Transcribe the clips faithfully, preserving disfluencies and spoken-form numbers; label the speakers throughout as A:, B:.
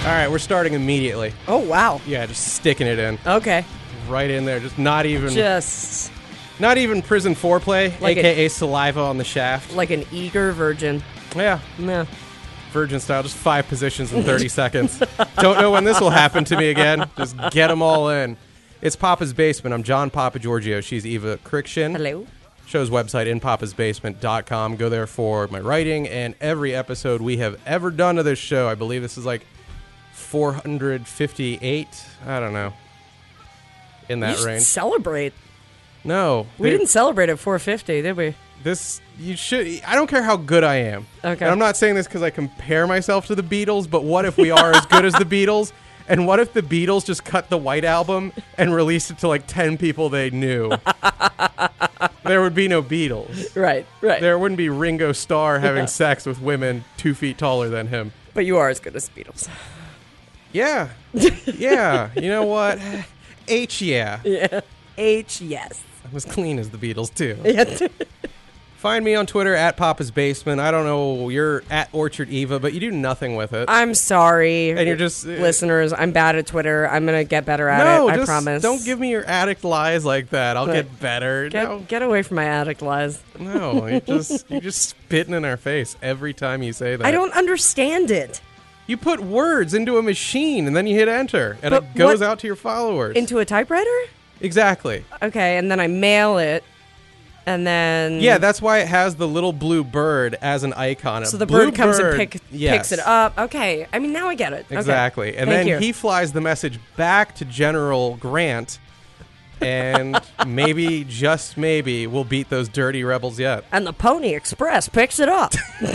A: All right, we're starting immediately.
B: Oh, wow.
A: Yeah, just sticking it in.
B: Okay.
A: Right in there. Just not even
B: Just
A: not even prison foreplay,
B: Like
A: a k a saliva on the shaft.
B: like an eager virgin.
A: Yeah,
B: Yeah.
A: virgin style. Just five positions in thirty seconds. Don't know when this will happen to me again. Just get them all in. It's Papa's Basement. I'm John Papa Giorgio. She's Eva Krikshin.
B: Hello.
A: Show's website, in papas basement dot com. Go there for my writing and every episode we have ever done of this show. I believe this is like four hundred fifty-eight. I don't know. In
B: You
A: that
B: should
A: range.
B: celebrate.
A: No.
B: We
A: they-
B: didn't celebrate at four fifty, did we?
A: This, you should, I don't care how good I am.
B: Okay.
A: And I'm not saying this because I compare myself to the Beatles, but what if we are as good as the Beatles? And what if the Beatles just cut the White Album and released it to like ten people they knew? There would be no Beatles.
B: Right, right.
A: There wouldn't be Ringo Starr having
B: Yeah.
A: sex with women two feet taller than him.
B: But you are as good as the Beatles.
A: Yeah. Yeah. You know what? H, yeah.
B: Yeah. H, yes.
A: I'm as clean as the Beatles, too.
B: Yeah.
A: Find me on Twitter, at Papa's Basement. I don't know, you're at Orchard Eva, but you do nothing with it.
B: I'm sorry.
A: And you're just... uh,
B: Listeners, I'm bad at Twitter. I'm going to get better at
A: no,
B: it. I
A: just
B: promise.
A: don't give me your addict lies like that. I'll
B: But
A: get better.
B: Get,
A: no,
B: get away from my addict lies.
A: no, you just you're just spitting in our face every time you say that.
B: I don't understand it.
A: You put words into a machine and then you hit enter, and
B: But
A: it goes
B: what-
A: out to your followers.
B: Into a typewriter?
A: Exactly.
B: Okay, and then I mail it, and then...
A: Yeah, that's why it has the little blue bird as an icon. A
B: So the
A: blue
B: bird comes
A: bird-
B: and pick,
A: yes.
B: picks it up. Okay, I mean, now I get it. Okay.
A: Exactly. And
B: Thank
A: then
B: you.
A: he flies the message back to General Grant, and maybe, just maybe, we'll beat those dirty rebels yet.
B: And the Pony Express picks it up.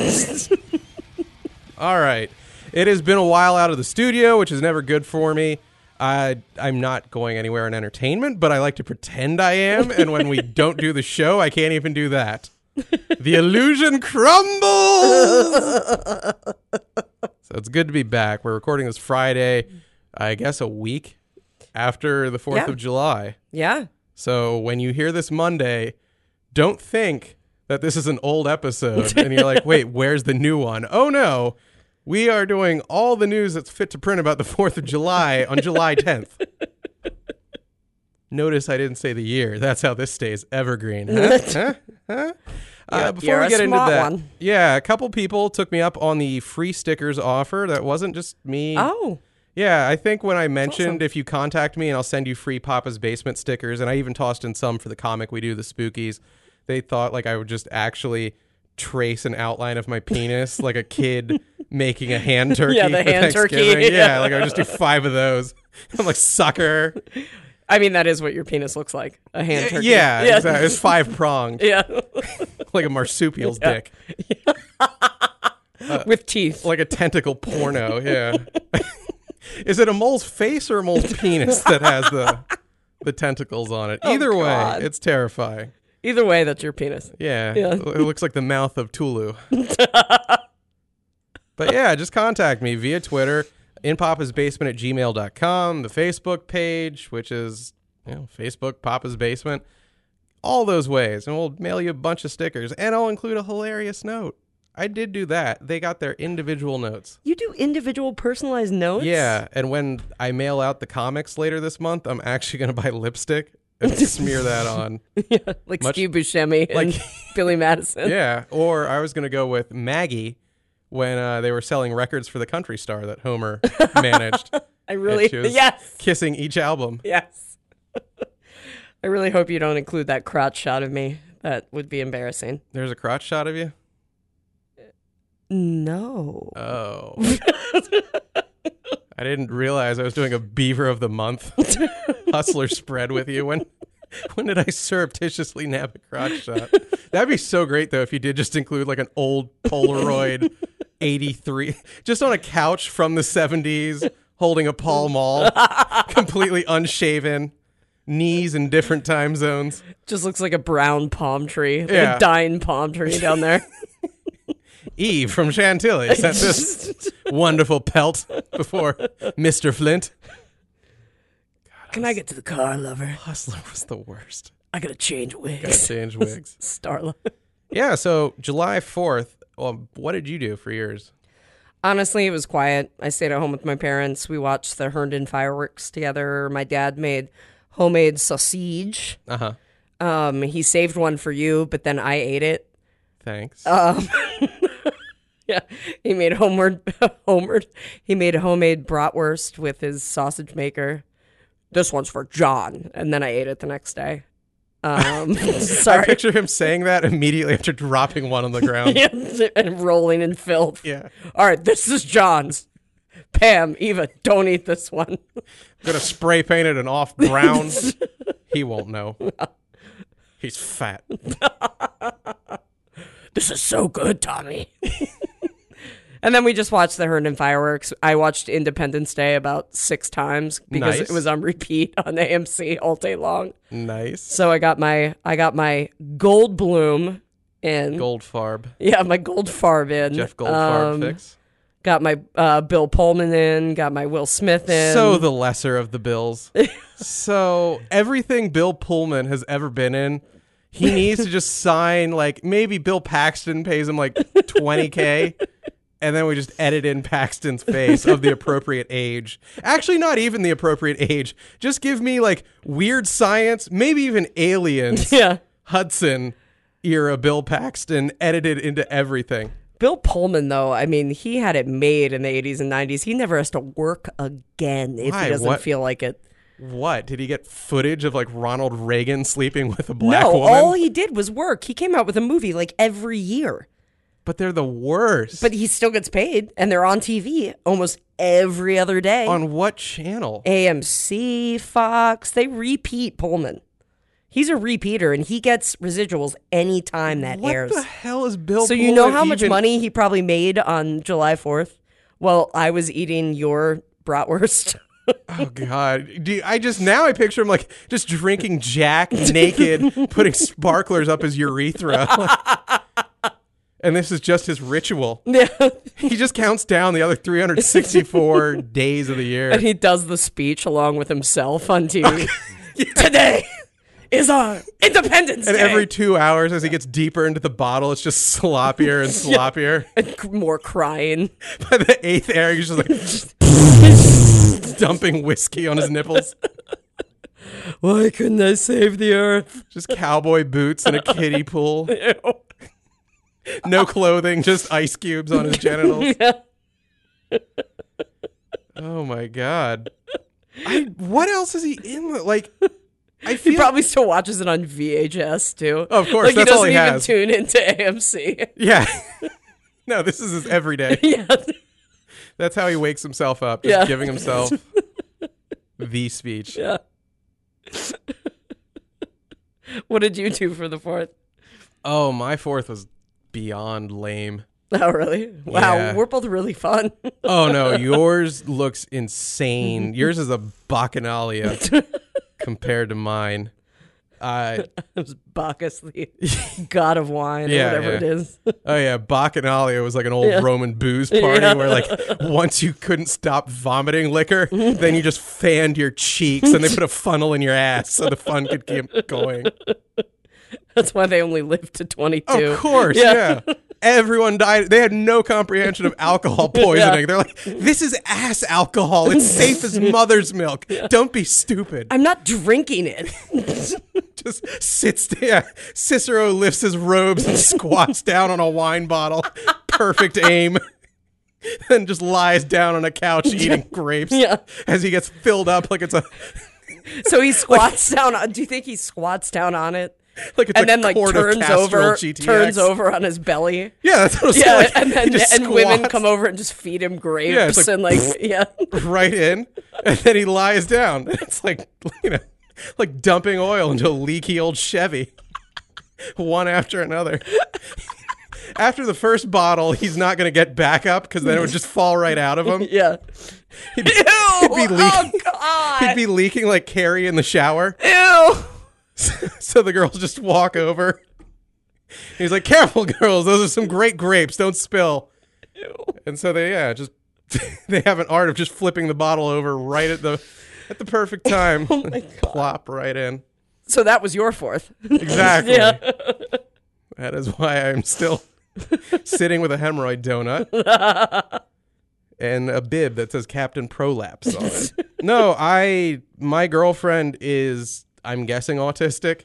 A: All right. It has been a while out of the studio, which is never good for me. I, I'm not going anywhere in entertainment, but I like to pretend I am. And when we don't do the show, I can't even do that. The illusion crumbles. So it's good to be back. We're recording this Friday, I guess a week after the fourth
B: Yeah.
A: of July.
B: Yeah.
A: So when you hear this Monday, don't think that this is an old episode and you're like, wait, where's the new one? Oh, no. We are doing all the news that's fit to print about the fourth of July on July tenth. Notice I didn't say the year. That's how this stays evergreen. Huh? huh? Huh? Uh,
B: You're-
A: before
B: you're
A: we
B: a
A: get into
B: smart
A: that,
B: one.
A: yeah, a couple people took me up on the free stickers offer. That wasn't just me.
B: Oh.
A: Yeah, I think when I mentioned
B: awesome.
A: if you contact me and I'll send you free Papa's Basement stickers, and I even tossed in some for the comic we do, the Spookies, they thought like I would just actually trace an outline of my penis like a kid making a hand turkey.
B: Yeah, the
A: for
B: hand turkey,
A: Thanksgiving. Yeah,
B: yeah.
A: like I would just do five of those. I'm like, sucker.
B: I mean, that is what your penis looks like. A hand turkey.
A: Yeah, exactly. It's five pronged,
B: Yeah.
A: like a marsupial's
B: Yeah.
A: dick.
B: With teeth.
A: Like a tentacle porno, yeah. Is it a mole's face or a mole's penis that has the the tentacles on it?
B: Oh,
A: Either way,
B: God.
A: it's terrifying.
B: Either way, that's your penis.
A: Yeah,
B: Yeah.
A: it looks like the mouth of Tulu. But yeah, just contact me via Twitter, in papas basement at gmail dot com, the Facebook page, which is, you know, Facebook Papa's Basement, all those ways, and we'll mail you a bunch of stickers, and I'll include a hilarious note. I did do that. They got their individual notes.
B: You do individual personalized notes?
A: Yeah, and when I mail out the comics later this month, I'm actually going to buy lipstick and smear that on.
B: Yeah, like
A: Much-
B: Steve Buscemi and
A: like-
B: Billy Madison.
A: Yeah, or I was going to go with Maggie when uh, they were selling records for the Country Star that Homer managed.
B: I really,
A: she was
B: yes,
A: Kissing each album.
B: yes. I really hope you don't include that crotch shot of me. That would be embarrassing.
A: There's a crotch shot of you?
B: No.
A: Oh. I didn't realize I was doing a Beaver of the Month hustler spread with you. When when did I surreptitiously nab a crotch shot? That'd be so great, though, if you did just include like an old Polaroid eighty-three, just on a couch from the seventies, holding a Pall Mall, completely unshaven, knees in different time zones.
B: Just looks like a brown palm tree. Like
A: Yeah.
B: a dying palm tree down there.
A: Eve from Chantilly sent this wonderful pelt before Mister Flint.
B: Can I get to the car, lover?
A: Hustler was the worst.
B: I gotta change
A: Gotta
B: wigs.
A: change wigs.
B: Starla.
A: Yeah, so July fourth, well, what did you do for yours?
B: Honestly, it was quiet. I stayed at home with my parents. We watched the Herndon fireworks together. My dad made homemade sausage.
A: Uh-huh.
B: Um, he saved one for you, but then I ate it.
A: Thanks.
B: Um, yeah, he made homeward, homeward. He made a homemade bratwurst with his sausage maker. This one's for John, and then I ate it the next day. Um,
A: I
B: sorry,
A: picture him saying that immediately after dropping one on the ground.
B: yeah, and rolling in filth.
A: Yeah.
B: All right, this is John's. Pam, Eva, don't eat this one.
A: I'm gonna spray paint it an off brown. He won't know. He's fat.
B: This is so good, Tommy. And then we just watched the Herndon fireworks. I watched Independence Day about six times because
A: Nice.
B: it was on repeat on A M C all day long.
A: Nice.
B: So I got my I got my gold bloom in.
A: Goldfarb.
B: Yeah, my gold farb in.
A: Jeff Goldfarb
B: Um,
A: fix.
B: Got my uh, Bill Pullman in. Got my Will Smith in.
A: So the lesser of the Bills. So everything Bill Pullman has ever been in, he needs to just sign, like, maybe Bill Paxton pays him like twenty K. And then we just edit in Paxton's face of the appropriate age. Actually, not even the appropriate age. Just give me like weird science, maybe even aliens.
B: Yeah.
A: Hudson era Bill Paxton edited into everything.
B: Bill Pullman, though, I mean, he had it made in the eighties and nineties. He never has to work again if
A: Why?
B: he doesn't
A: What?
B: feel like it.
A: What? Did he get footage of like Ronald Reagan sleeping with a black
B: no,
A: woman?
B: all he did was work. He came out with a movie like every year.
A: But they're the worst.
B: But he still gets paid, and they're on T V almost every other day.
A: On what channel?
B: A M C, Fox, they repeat Pullman. He's a repeater, and he gets residuals anytime that
A: what
B: airs.
A: the hell is Bill
B: So
A: Pullman
B: you know how much
A: even-
B: money he probably made on July fourth? Well, I was eating your bratwurst.
A: Oh God! Do you- I just now I picture him like just drinking Jack naked, putting sparklers up his urethra, and this is just his ritual.
B: Yeah.
A: He just counts down the other three hundred sixty-four days of the year.
B: And he does the speech along with himself on T V. Today is our Independence
A: And
B: Day.
A: every two hours, as he gets deeper into the bottle, it's just sloppier and sloppier.
B: And c- more crying.
A: By the eighth air, he's just like dumping whiskey on his nipples.
B: Why couldn't I save the earth?
A: Just cowboy boots and a kiddie pool. No clothing, just ice cubes on his genitals.
B: Yeah.
A: Oh my God. I what else is he in? Like, I feel
B: He probably still watches it on V H S too.
A: Of course,
B: like
A: that's
B: he
A: all
B: doesn't
A: he
B: even
A: has.
B: tune into A M C.
A: yeah. No, this is his everyday.
B: Yeah.
A: That's how he wakes himself up, just
B: Yeah.
A: giving himself the speech.
B: Yeah. What did you do for the fourth?
A: Oh, my fourth was beyond lame.
B: Oh, really? Wow,
A: Yeah.
B: we're both really fun.
A: Oh no, yours looks insane. Yours is a bacchanalia compared to mine. Uh,
B: It was Bacchus, the god of wine,
A: Yeah,
B: or whatever
A: yeah.
B: it is.
A: oh yeah, bacchanalia was like an old
B: Yeah.
A: Roman booze party
B: Yeah.
A: where like once you couldn't stop vomiting liquor, then you just fanned your cheeks and they put a funnel in your ass so the fun could keep going.
B: That's why they only lived to twenty-two.
A: Of course,
B: Yeah.
A: yeah. Everyone died. They had no comprehension of alcohol poisoning. They're like, this is ass alcohol. It's safe as mother's milk. Don't be stupid.
B: I'm not drinking it.
A: Just sits there. Cicero lifts his robes and squats down on a wine bottle. Perfect aim. And just lies down on a couch eating grapes
B: Yeah.
A: as he gets filled up like it's a
B: So he squats down on, do you think he squats down on it?
A: like it's
B: And
A: a
B: then like
A: quart of
B: turns
A: Castrol
B: over
A: G T X.
B: turns over on his belly.
A: Yeah, that's what I'm
B: Yeah,
A: saying. Like,
B: and
A: he
B: then
A: just
B: and women
A: squats
B: come over and just feed him grapes
A: Yeah, it's like,
B: and like yeah.
A: right in, and then he lies down. It's like, you know, like dumping oil into a leaky old Chevy, one after another. After the first bottle, he's not going to get back up because then it would just fall right out of him.
B: Yeah.
A: He'd,
B: Ew!
A: he'd be leaking.
B: Oh God!
A: He'd be leaking like Carrie in the shower.
B: Ew!
A: So the girls just walk over. He's like, "Careful, girls. Those are some great grapes. Don't spill."
B: Ew.
A: And so they, yeah, just they have an art of just flipping the bottle over right at the at the perfect time.
B: Oh my God.
A: Plop right in.
B: So that was your fourth.
A: Exactly.
B: Yeah.
A: That is why I'm still sitting with a hemorrhoid donut. and a bib that says Captain Prolapse on it. No, I my girlfriend is, I'm guessing, autistic.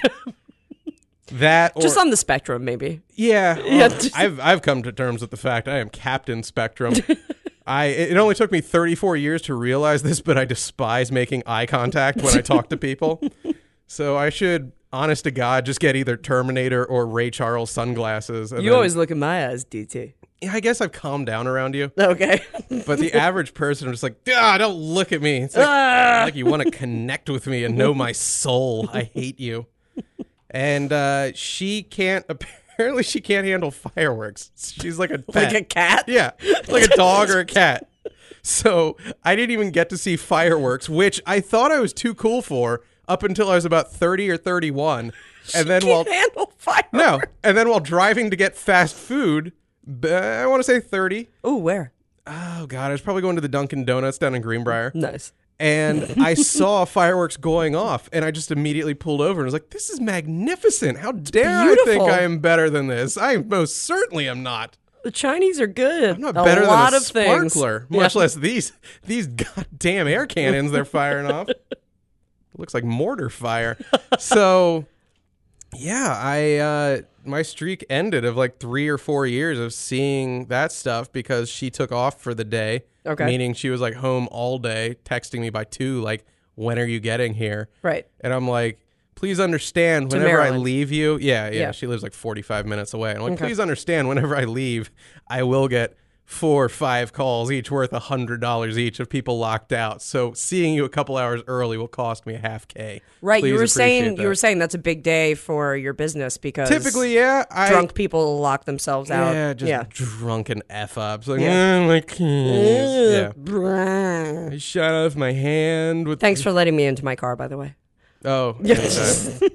A: That or,
B: Just on the spectrum, maybe.
A: yeah,
B: Yeah,
A: well,
B: just-
A: I've I've come to terms with the fact I am Captain Spectrum. I it only took me thirty-four years to realize this, but I despise making eye contact when I talk to people. So I should, honest to God, just get either Terminator or Ray Charles sunglasses. And
B: You
A: then-
B: always look in my eyes, D T.
A: Yeah, I guess I've calmed down around you.
B: Okay.
A: But the average person is just like, ah, don't look at me. It's like,
B: Ah!
A: like you want to connect with me and know my soul. I hate you. And uh, she can't, apparently she can't handle fireworks. She's like a pet.
B: Like a cat?
A: Yeah, like a dog or a cat. So I didn't even get to see fireworks, which I thought I was too cool for up until I was about thirty or thirty-one. And then while
B: Can't handle fireworks.
A: no, and then while driving to get fast food, b- I want to say thirty.
B: Ooh, where?
A: Oh God, I was probably going to the Dunkin' Donuts down in Greenbrier.
B: Nice.
A: And I saw fireworks going off, and I just immediately pulled over and was like, this is magnificent. How dare I think
B: beautiful.
A: I am better than this? I most certainly am not.
B: The Chinese are good.
A: I'm not
B: a
A: better
B: lot
A: than a
B: of things.
A: sparkler,
B: Yeah.
A: much less these these goddamn air cannons they're firing off. Looks like mortar fire. So, yeah, I uh, my streak ended of like three or four years of seeing that stuff because she took off for the day.
B: Okay.
A: Meaning she was like home all day, texting me by two, like, when are you getting here?
B: Right.
A: And I'm like, please understand
B: To
A: whenever I
B: Maryland.
A: leave you. Yeah, yeah,
B: Yeah.
A: She lives like forty-five minutes away. And I'm like,
B: Okay.
A: please understand whenever I leave, I will get four or five calls, each worth a hundred dollars each, of people locked out. So seeing you a couple hours early will cost me a half K.
B: Right.
A: Please
B: you were
A: appreciate
B: saying
A: that.
B: you were saying that's a big day for your business because
A: Typically, yeah. I,
B: drunk people lock themselves out.
A: Yeah, just
B: yeah.
A: drunken F ups. Like,
B: Yeah.
A: "Eh, my keys." Yeah.
B: Brrrr.
A: I shot off my hand with.
B: Thanks for letting me into my car, by the way.
A: Oh,
B: Yeah.
A: anytime.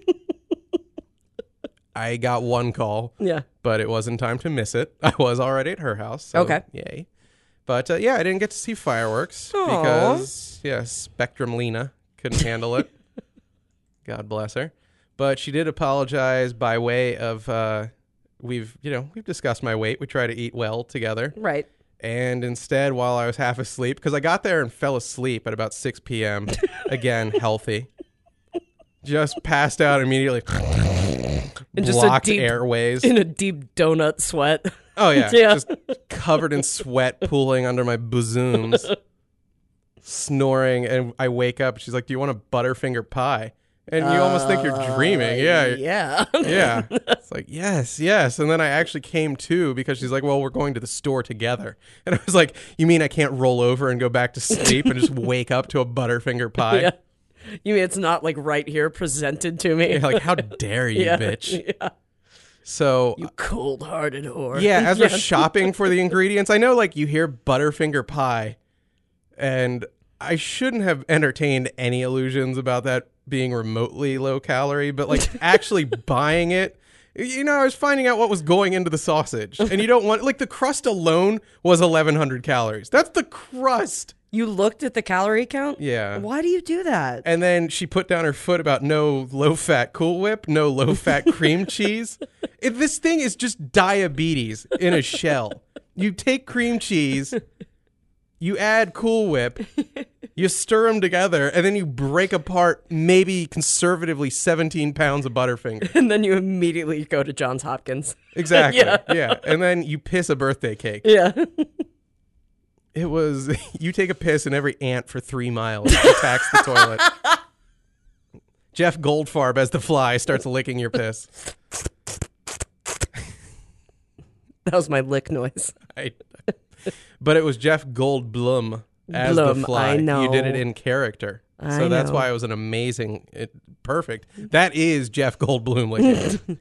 A: I got one call,
B: Yeah.
A: but it wasn't time to miss it. I was already at her house. So
B: Okay.
A: Yay. But uh, yeah, I didn't get to see fireworks
B: Aw.
A: because, yeah, Spectrum Lena couldn't handle it. God bless her. But she did apologize by way of, uh, we've, you know, we've discussed my weight. We try to eat well together.
B: Right.
A: And instead, while I was half asleep, because I got there and fell asleep at about six p.m., again, healthy, just passed out immediately.
B: And just a
A: blocked
B: deep-
A: airways.
B: In a deep donut sweat.
A: Oh, yeah.
B: Yeah.
A: Just covered in sweat pooling under my bozooms. Snoring. And I wake up. She's like, do you want a Butterfinger pie? And you almost think you're dreaming. Yeah.
B: Yeah.
A: Yeah. It's like, yes, yes. And then I actually came to because she's like, well, we're going to the store together. And I was like, you mean I can't roll over and go back to sleep and just wake up to a Butterfinger pie?
B: Yeah. You mean it's not like right here presented to me?
A: You're like, how dare you,
B: Yeah.
A: bitch?
B: Yeah.
A: So
B: You cold-hearted whore.
A: yeah, as we're shopping for the ingredients, I know like you hear Butterfinger pie, and I shouldn't have entertained any illusions about that being remotely low calorie, but like actually buying it, you know, I was finding out what was going into the sausage, and you don't want, like, the crust alone was eleven hundred calories. That's the crust.
B: You looked at the calorie count?
A: Yeah.
B: Why do you do that?
A: And then she put down her foot about no low-fat Cool Whip, no low-fat cream cheese. If this thing is just diabetes in a shell. You take cream cheese, you add Cool Whip, you stir them together, and then you break apart maybe conservatively seventeen pounds of Butterfinger.
B: And then you immediately go to Johns Hopkins.
A: Exactly.
B: Yeah.
A: Yeah. And then you piss a birthday cake.
B: Yeah.
A: It was, you take a piss and every ant for three miles attacks the toilet. Jeff Goldfarb as the fly starts licking your piss.
B: That was my lick noise.
A: I, but it was Jeff Goldblum as
B: Blum,
A: the fly.
B: I know.
A: You did it in character. So
B: I
A: that's
B: know.
A: why it was an amazing, it, perfect. That is Jeff Goldblum licking.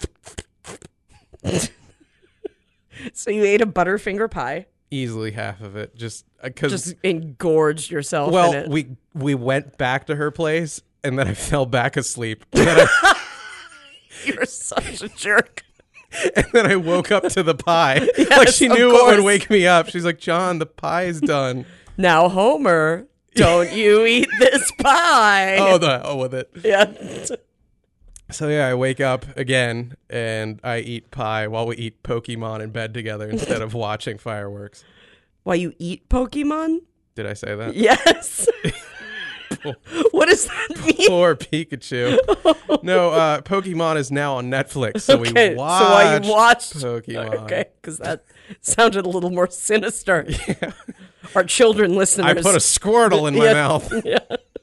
B: So you ate a Butterfinger pie.
A: Easily half of it. Just because.
B: Just engorged yourself in
A: Well,
B: it.
A: we we went back to her place, and then I fell back asleep. And then I,
B: You're such a jerk.
A: and then I woke up to the pie. like
B: Yes,
A: she
B: of
A: knew what would
B: course.
A: wake me up. She's like, John, the pie's done.
B: Now, Homer, don't you eat this pie.
A: Oh, the hell with it.
B: Yeah.
A: So yeah, I wake up again, and I eat pie while we eat Pokemon in bed together instead of watching fireworks.
B: Why you eat Pokemon?
A: Did I say that?
B: Yes. What does that mean?
A: Poor Pikachu. No, uh, Pokemon is now on Netflix, so
B: Okay,
A: we
B: so
A: watched
B: while you watched
A: Pokemon.
B: Okay, because that sounded a little more sinister.
A: Yeah.
B: Our children listeners.
A: I put a Squirtle in my
B: Yeah.
A: mouth.
B: Yeah.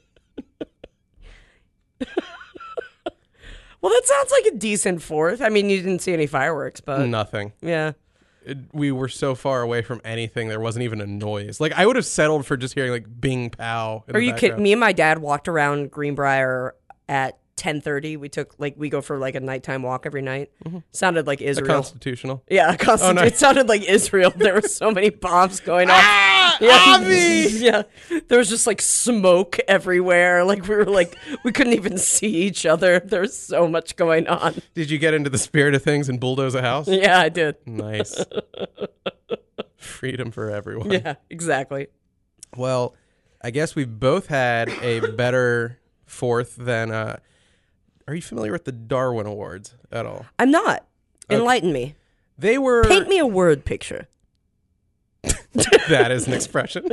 B: Well, that sounds like a decent fourth. I mean, you didn't see any fireworks, but
A: Nothing.
B: yeah.
A: It, we were so far away from anything, there wasn't even a noise. Like, I would have settled for just hearing, like, bing, pow. in
B: Are
A: the
B: you
A: background.
B: kidding? Me and my dad walked around Greenbrier at ten thirty. We took, like, we go for, like, a nighttime walk every night. Sounded like
A: The
B: Israel.
A: Constitutional.
B: Yeah, a constant,
A: Oh, nice.
B: it sounded like Israel. There were so many bombs going off.
A: Ah,
B: Yeah.
A: Avi!
B: Yeah. There was just like smoke everywhere. Like we were like we couldn't even see each other. There was so much going on.
A: Did you get into the spirit of things and bulldoze a house?
B: Yeah, I did.
A: Nice. Freedom for everyone.
B: Yeah, exactly.
A: Well, I guess we both had a better fourth than. Uh, are you familiar with the Darwin Awards at all?
B: I'm not. Enlighten me.
A: They were.
B: Paint me a word picture.
A: That is an expression.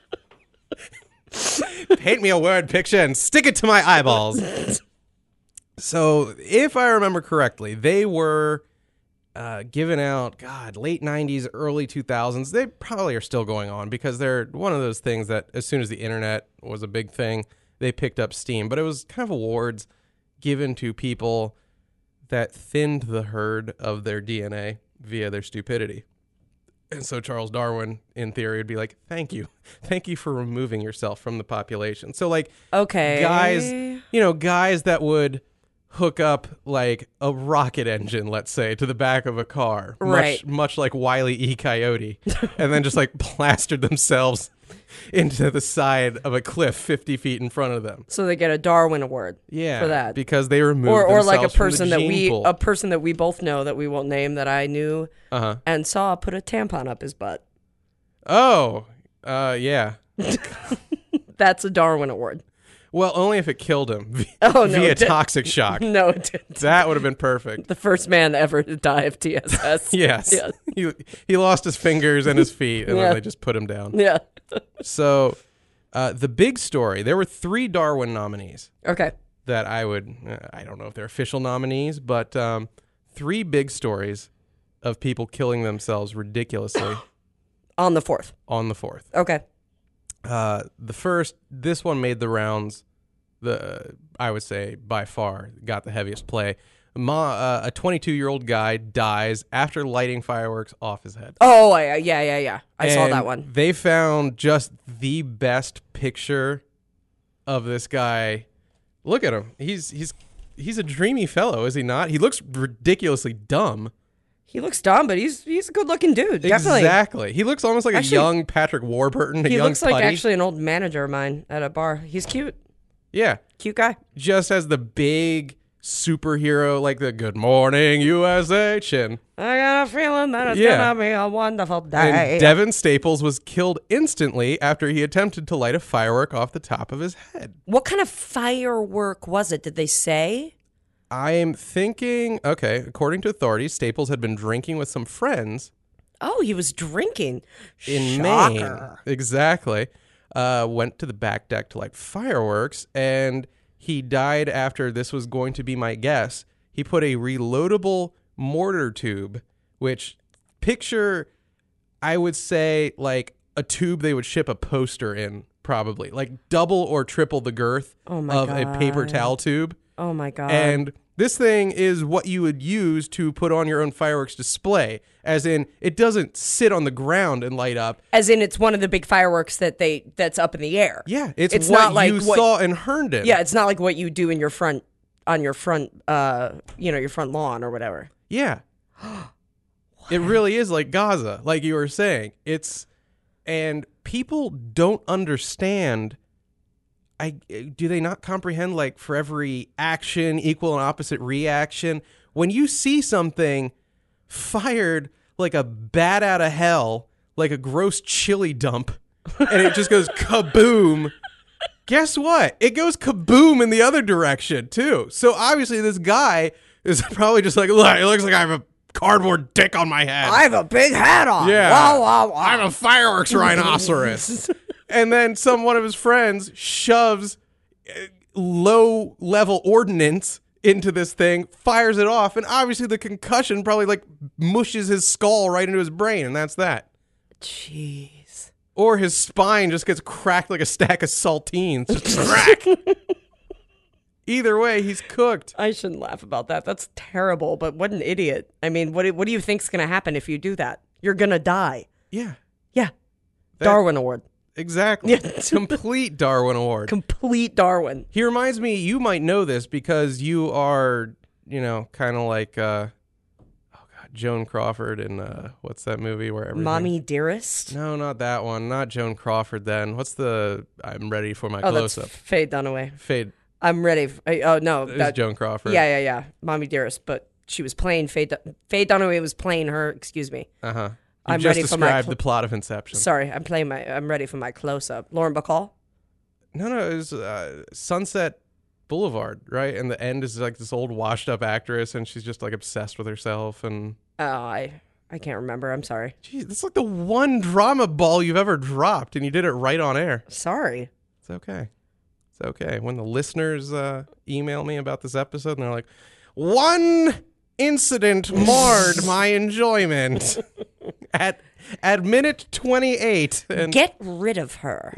A: Paint me a word picture and stick it to my eyeballs. So, if I remember correctly, they were uh, given out, God, late nineties, early two thousands. They probably are still going on because they're one of those things that as soon as the internet was a big thing, they picked up steam. But it was kind of awards given to people that thinned the herd of their D N A via their stupidity. And so Charles Darwin, in theory, would be like, thank you. Thank you for removing yourself from the population. So, like,
B: Okay.
A: guys, you know, guys that would hook up, like, a rocket engine, let's say, to the back of a car.
B: Right.
A: Much, much like Wile E. Coyote. And then just, like, plastered themselves into the side of a cliff fifty feet in front of them.
B: So they get a Darwin Award.
A: Yeah.
B: For that.
A: Because they removed
B: Or or like a
A: themselves from the
B: person that
A: gene
B: we
A: pool.
B: a person that we both know that we won't name that I knew
A: Uh-huh.
B: and saw put a tampon up his butt.
A: Oh, uh, yeah.
B: That's a Darwin Award.
A: Well, only if it killed him v-
B: Oh, no,
A: via
B: it didn't.
A: toxic shock.
B: No, it didn't.
A: That would have been perfect.
B: The first man ever to die of T S S.
A: Yes.
B: Yeah.
A: He, he lost his fingers and his feet, and
B: Yeah.
A: then they just put him down.
B: Yeah.
A: So, uh, the big story, there were three Darwin nominees
B: Okay.
A: that I would, uh, I don't know if they're official nominees, but um, three big stories of people killing themselves ridiculously
B: On the fourth.
A: on the fourth.
B: Okay.
A: Uh, the first, this one made the rounds. The I would say by far got the heaviest play. Ma, uh, a twenty-two-year-old guy dies after lighting fireworks off his head.
B: Oh, I, yeah, yeah, yeah. I saw
A: And
B: that one.
A: They found just the best picture of this guy. Look at him. He's he's he's a dreamy fellow, is he not? He looks ridiculously dumb.
B: He looks dumb, but he's he's a good-looking dude. Definitely.
A: Exactly. He looks almost like
B: Actually,
A: a young Patrick Warburton, a
B: He
A: young
B: looks like
A: putty.
B: actually an old manager of mine at a bar. He's cute.
A: Yeah.
B: Cute guy.
A: Just as the big superhero, like the Good Morning U S A chin.
B: I got a feeling that it's
A: Yeah.
B: gonna be a wonderful day.
A: And Devin Staples was killed instantly after he attempted to light a firework off the top of his head.
B: What kind of firework was it? Did they say?
A: I'm thinking, okay, according to authorities, Staples had been drinking with some friends
B: Oh, he was drinking.
A: in
B: Shocker.
A: Maine. Exactly. Uh, went to the back deck to light fireworks, and he died after, this was going to be my guess, he put a reloadable mortar tube, which picture, I would say, like a tube they would ship a poster in, probably. Like double or triple the girth
B: Oh my
A: of a paper
B: God.
A: towel tube.
B: Oh my god.
A: And this thing is what you would use to put on your own fireworks display, as in it doesn't sit on the ground and light up.
B: As in, it's one of the big fireworks that they that's up in the air.
A: Yeah, it's,
B: It's
A: what
B: not like
A: you
B: what-
A: saw in Herndon.
B: Yeah, it's not like what you do in your front on your front, uh, you know, your front lawn or whatever.
A: Yeah. It really is like Gaza, like you were saying. It's, and people don't understand. I do they not comprehend, like, for every action, equal and opposite reaction? When you see something fired like a bat out of hell, like a gross chili dump, and it just goes kaboom, guess what? It goes kaboom in the other direction, too. So obviously this guy is probably just like, look, it looks like I have a cardboard dick on my head.
B: I have a big hat on.
A: Yeah.
B: Wow, wow, wow.
A: I'm a fireworks rhinoceros. And then some one of his friends shoves low level ordnance into this thing, fires it off, and obviously the concussion probably like mushes his skull right into his brain, and that's that.
B: Jeez.
A: Or his spine just gets cracked like a stack of saltines. Just crack. Either way, he's cooked.
B: I shouldn't laugh about that. That's terrible, but what an idiot. I mean, what do, what do you think's going to happen if you do that? You're going to die.
A: Yeah.
B: Yeah.
A: That-
B: Darwin Award.
A: Exactly. Complete Darwin Award.
B: Complete Darwin.
A: He reminds me, you might know this because you are, you know, kind of like, uh, oh God, Joan Crawford in, uh, what's that movie where everything...
B: Mommy Dearest?
A: No, not that one. Not Joan Crawford then. What's the, I'm ready for my
B: Oh, that's
A: close-up.
B: Faye Dunaway.
A: Faye.
B: I'm ready. F- I- oh, no.
A: It's
B: That,
A: Joan Crawford.
B: yeah, yeah, yeah. Mommy Dearest, but she was playing Faye, Dun- Faye Dunaway was playing her, excuse me.
A: Uh-huh. You
B: I'm
A: just
B: ready for my
A: described
B: cl-
A: the plot of Inception.
B: Sorry, I'm playing my, I'm ready for my close-up. Lauren Bacall?
A: No, no, it was uh, Sunset Boulevard, right? And the end is like this old washed-up actress, and she's just like obsessed with herself. And
B: Oh, I, I can't remember. I'm sorry.
A: geez, that's like the one drama ball you've ever dropped, and you did it right on air.
B: Sorry.
A: It's okay. It's okay. When the listeners uh, email me about this episode, and they're like, one incident marred my enjoyment at at minute twenty-eight. And
B: Get rid of her.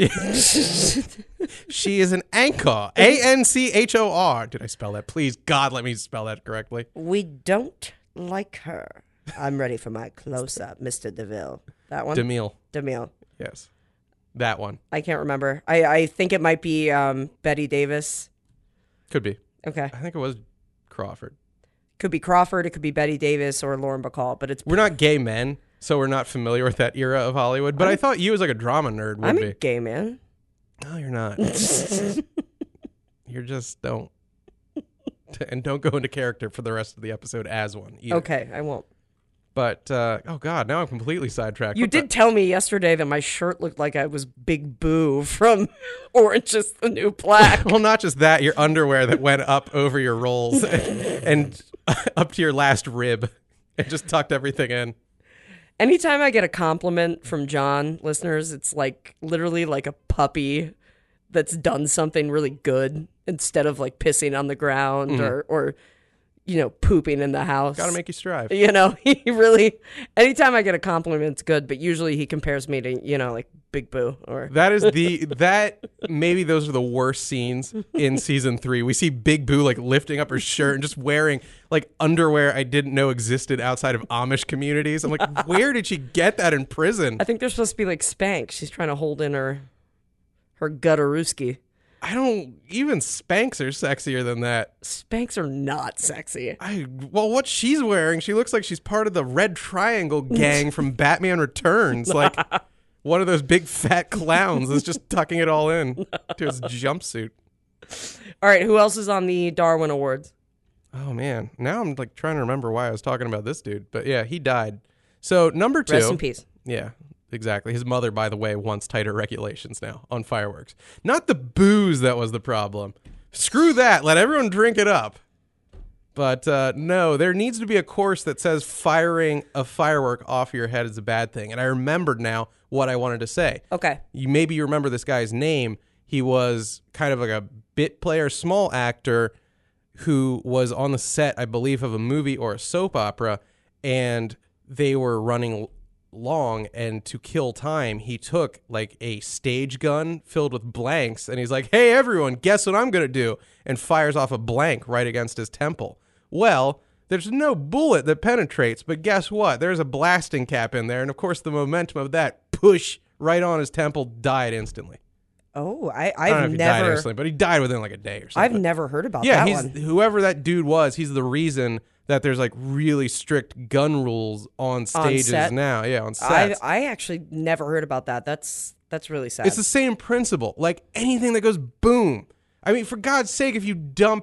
A: she is an anchor. A N C H O R. Did I spell that? Please, God, let me spell that correctly.
B: We don't like her. I'm ready for my close-up, Mister DeVille. That one?
A: DeMille.
B: DeMille.
A: Yes. That one.
B: I can't remember. I, I think it might be um, Betty Davis.
A: Could be.
B: Okay.
A: I think it was Crawford.
B: Could be Crawford, it could be Betty Davis or Lauren Bacall, but it's
A: We're not gay men, so we're not familiar with that era of Hollywood. But i thought you as like a drama nerd would
B: I'm
A: be.
B: a gay man.
A: No, you're not. You're just don't. And don't go into character for the rest of the episode as one either.
B: Okay, I won't.
A: But, uh, oh God, now I'm completely sidetracked.
B: You
A: What
B: did
A: the-
B: tell me yesterday that my shirt looked like I was Big Boo from Orange is the New Black.
A: Well, not just that, your underwear that went up over your rolls and, and up to your last rib and just tucked everything in.
B: Anytime I get a compliment from John, listeners, it's like literally like a puppy that's done something really good instead of like pissing on the ground
A: Mm-hmm.
B: or, or, you know, pooping in the house.
A: Gotta make you strive.
B: You know, he really, anytime I get a compliment, it's good, but usually he compares me to, you know, like Big Boo or.
A: That is the, that, maybe those are the worst scenes in season three. We see Big Boo like lifting up her shirt and just wearing like underwear I didn't know existed outside of Amish communities. I'm like, where did she get that in prison?
B: I think they're supposed to be like Spanx. She's trying to hold in her, her gutterooski.
A: I don't, even Spanx are sexier than that.
B: Spanx are not sexy.
A: I well, what she's wearing, she looks like she's part of the Red Triangle gang from Batman Returns, like one of those big fat clowns that's just tucking it all in to his jumpsuit.
B: All right, who else is on the Darwin Awards?
A: Oh man, now I'm like trying to remember why I was talking about this dude, but yeah, he died. So number two,
B: Rest in peace.
A: yeah, exactly. His mother, by the way, wants tighter regulations now on fireworks. Not the booze that was the problem. Screw that. Let everyone drink it up. But uh, no, there needs to be a course that says firing a firework off your head is a bad thing. And I remembered now what I wanted to say.
B: Okay.
A: You maybe you remember this guy's name. He was kind of like a bit player, small actor who was on the set, I believe, of a movie or a soap opera, and they were running long, and to kill time, he took like a stage gun filled with blanks, and he's like, hey, everyone, guess what I'm going to do? And fires off a blank right against his temple. Well, there's no bullet that penetrates, but guess what? There's a blasting cap in there, and of course the momentum of that push right on his temple died instantly.
B: Oh, I,
A: I don't know
B: I've
A: if he died
B: never,
A: instantly, but he died within like a day or
B: I've
A: something.
B: never heard about
A: yeah,
B: that
A: he's
B: one.
A: whoever that dude was. He's the reason that there's like really strict gun rules on stages
B: set?
A: now. Yeah, on
B: I,
A: sets.
B: I actually never heard about that. That's that's really sad.
A: It's the same principle. Like anything that goes boom. I mean, for God's sake, if you dump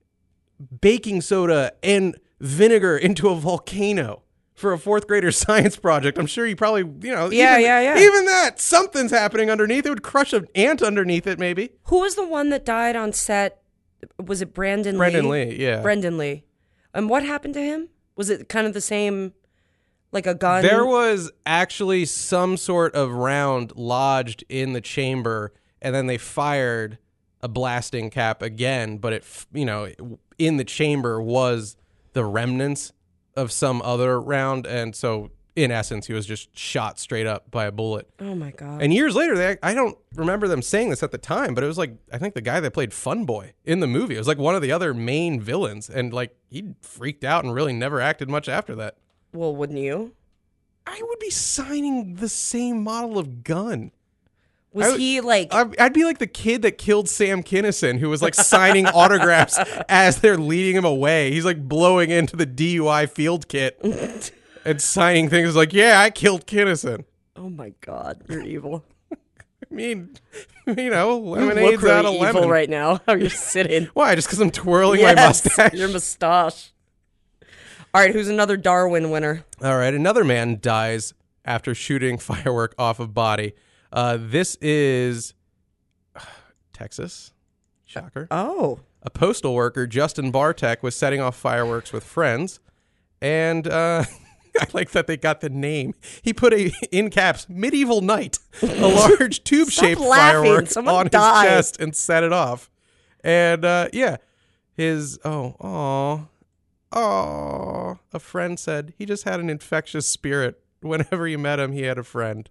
A: baking soda and vinegar into a volcano for a fourth grader science project, I'm sure you probably, you know,
B: Yeah,
A: even,
B: yeah, yeah.
A: even that, something's happening underneath. It would crush an ant underneath it, maybe.
B: Who was the one that died on set? Was it Brandon Lee?
A: Brendan Lee, yeah.
B: Brendan Lee. And what happened to him? Was it kind of the same, like a gun?
A: There was actually some sort of round lodged in the chamber, and then they fired a blasting cap again, but it, you know, in the chamber was the remnants of some other round, and so in essence, he was just shot straight up by a bullet.
B: Oh my God.
A: And years later, they, I don't remember them saying this at the time, but it was like, I think the guy that played Fun Boy in the movie, it was like one of the other main villains, and like he freaked out and really never acted much after that.
B: Well, wouldn't you?
A: I would be signing the same model of gun.
B: Was
A: would,
B: he like...
A: I'd be like the kid that killed Sam Kinison, who was like signing autographs as they're leading him away. He's like blowing into the D U I field kit and signing things like, yeah, I killed Kinison.
B: Oh my God, you're evil.
A: I mean, you know,
B: You
A: lemonade's
B: look
A: out
B: really
A: of lemon.
B: evil right now. How you're sitting.
A: Why? Just because I'm twirling
B: Yes,
A: my mustache?
B: your mustache. All right, who's another Darwin winner?
A: All right, another man dies after shooting firework off of body. Uh, this is uh, Texas. Shocker.
B: Oh.
A: A postal worker, Justin Bartek, was setting off fireworks with friends, and uh, I like that they got the name. He put a, in caps, Medieval Knight, a large tube-shaped firework
B: Someone
A: on
B: died.
A: his chest and set it off. And uh, yeah, his, oh, aw, aw, a friend said he just had an infectious spirit. Whenever you met him, he had a friend.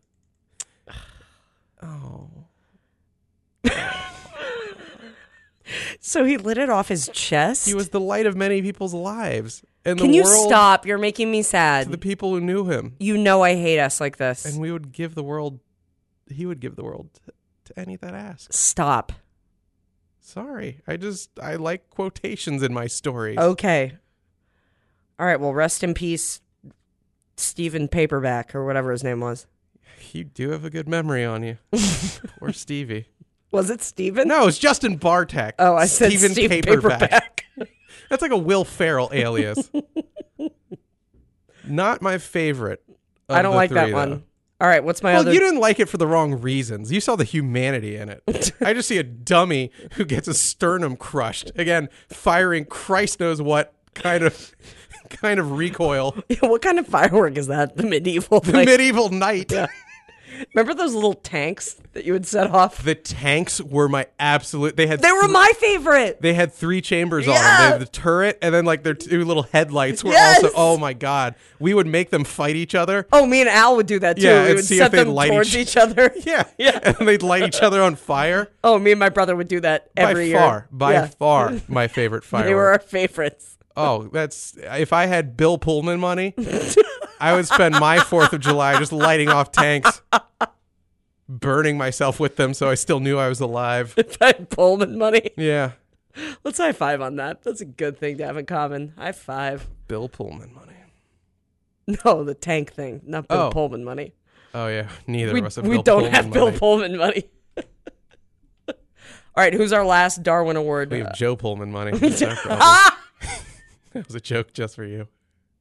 A: Oh.
B: So he lit it off his chest?
A: He was the light of many people's lives. And
B: Can
A: the
B: you
A: world
B: stop? You're making me sad.
A: to the people who knew him.
B: You know I hate us like this.
A: And we would give the world, he would give the world to, to any that asks.
B: Stop.
A: Sorry. I just, I like quotations in my stories.
B: Okay. All right, well, rest in peace, Stephen Paperback, or whatever his name was.
A: You do have a good memory on you. Poor Stevie.
B: Was it Stephen?
A: No, it's Justin Bartek.
B: Oh, I said
A: Stephen
B: Steve
A: Paperback.
B: Paperback.
A: That's like a Will Ferrell alias. Not my favorite. of
B: I don't
A: the
B: like that
A: three,
B: one.
A: though.
B: All right, what's my
A: Well,
B: other...
A: you didn't like it for the wrong reasons. You saw the humanity in it. I just see a dummy who gets a sternum crushed. Again, firing Christ knows what kind of kind of recoil.
B: What kind of firework is that? The medieval
A: The
B: like-
A: medieval knight.
B: Yeah. Remember those little tanks that you would set off?
A: The tanks were my absolute. They had
B: They were
A: th-
B: my favorite.
A: They had three chambers on them.
B: Yeah.
A: They had the turret, and then like their two little headlights were
B: Yes.
A: also. Oh my god, we would make them fight each other.
B: Oh, me and Al would do that too.
A: Yeah,
B: we
A: and
B: would
A: see if
B: set
A: they'd
B: them
A: light
B: towards
A: each-
B: each other.
A: Yeah,
B: Yeah.
A: and they'd light each other on fire.
B: Oh, me and my brother would do that every
A: by
B: year.
A: far, by
B: Yeah.
A: far, my favorite firework.
B: They were our favorites.
A: Oh, that's if I had Bill Pullman money, I would spend my Fourth of July just lighting off tanks, burning myself with them, so I still knew I was alive.
B: If I had Pullman money.
A: Yeah,
B: Let's high five on that. That's a good thing to have in common. High five.
A: Bill Pullman money.
B: No, the tank thing, not Bill
A: Oh.
B: Pullman money.
A: Oh yeah, neither
B: We,
A: of us have
B: we
A: Bill
B: don't
A: Pullman
B: have Bill
A: money.
B: Pullman money. All right, who's our last Darwin Award?
A: We have
B: Uh,
A: Joe Pullman money. That's our problem. That was a joke just for you.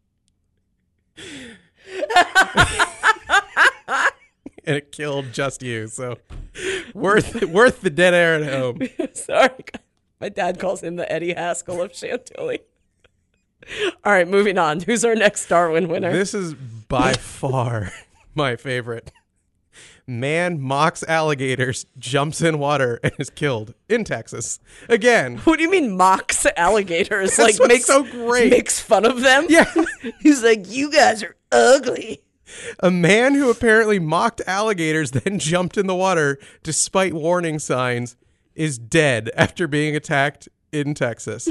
A: And it killed just you, so worth worth the dead air at home.
B: Sorry. My dad calls him the Eddie Haskell of Chantilly. All right, moving on. Who's our next Darwin winner?
A: This is by far my favorite. Man mocks alligators, jumps in water, and is killed in Texas. Again,
B: What do you mean mocks alligators?
A: That's
B: like
A: what's
B: makes
A: so great.
B: makes fun of them?
A: Yeah.
B: He's like, you guys are ugly.
A: a man who apparently mocked alligators, then jumped in the water despite warning signs, is dead after being attacked in Texas.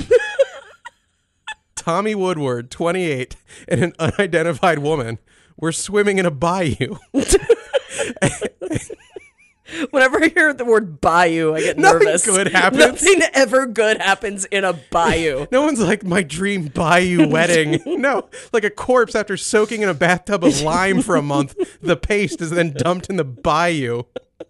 A: Tommy Woodward, twenty-eight, and an unidentified woman were swimming in a bayou.
B: Whenever I hear the word bayou, I get
A: Nothing
B: nervous.
A: good happens.
B: Nothing ever good happens in a bayou.
A: No one's like, my dream bayou wedding. No, like a corpse after soaking in a bathtub of lime for a month. The paste is then dumped in the bayou.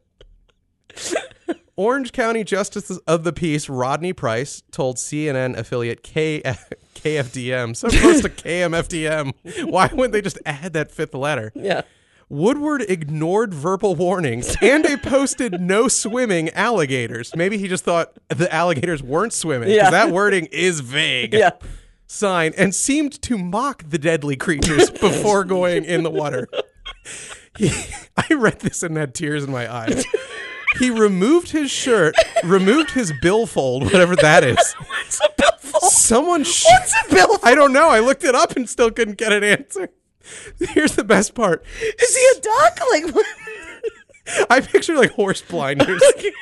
A: Orange County Justice of the Peace Rodney Price told C N N affiliate K- KFDM, so close to K M F D M. Why wouldn't they just add that fifth letter?
B: Yeah.
A: Woodward ignored verbal warnings and they posted no swimming alligators. Maybe he just thought the alligators weren't swimming because
B: Yeah.
A: that wording is vague.
B: Yeah.
A: sign and seemed to mock the deadly creatures before going in the water. He, I read this and had tears in my eyes. He removed his shirt, removed his billfold, whatever that is.
B: What's a billfold?
A: Someone sh-
B: What's a billfold?
A: I don't know. I looked it up and still couldn't get an answer. Here's the best part.
B: Is he a duck? Like what?
A: I picture like horse blinders.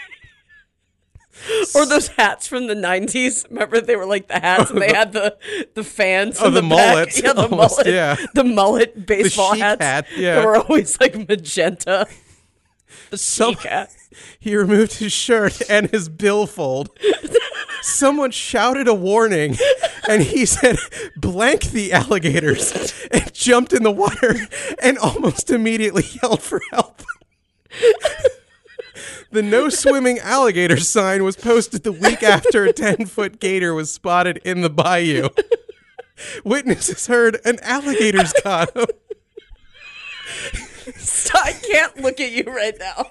B: Or those hats from the nineties. Remember they were like the hats and they had the, the fans
A: Oh,
B: in
A: the,
B: the, back?
A: mullets.
B: Yeah, the
A: almost,
B: mullet.
A: Yeah.
B: The mullet baseball
A: chic
B: hats.
A: hat, yeah.
B: They were always like magenta. The
A: Some-
B: chic hat.
A: He removed his shirt and his billfold. Someone shouted a warning, and he said, "Blank the alligators," and jumped in the water and almost immediately yelled for help. The no swimming alligator sign was posted the week after a ten-foot gator was spotted in the bayou. Witnesses heard an alligator's got him.
B: Stop, I can't look at you right now.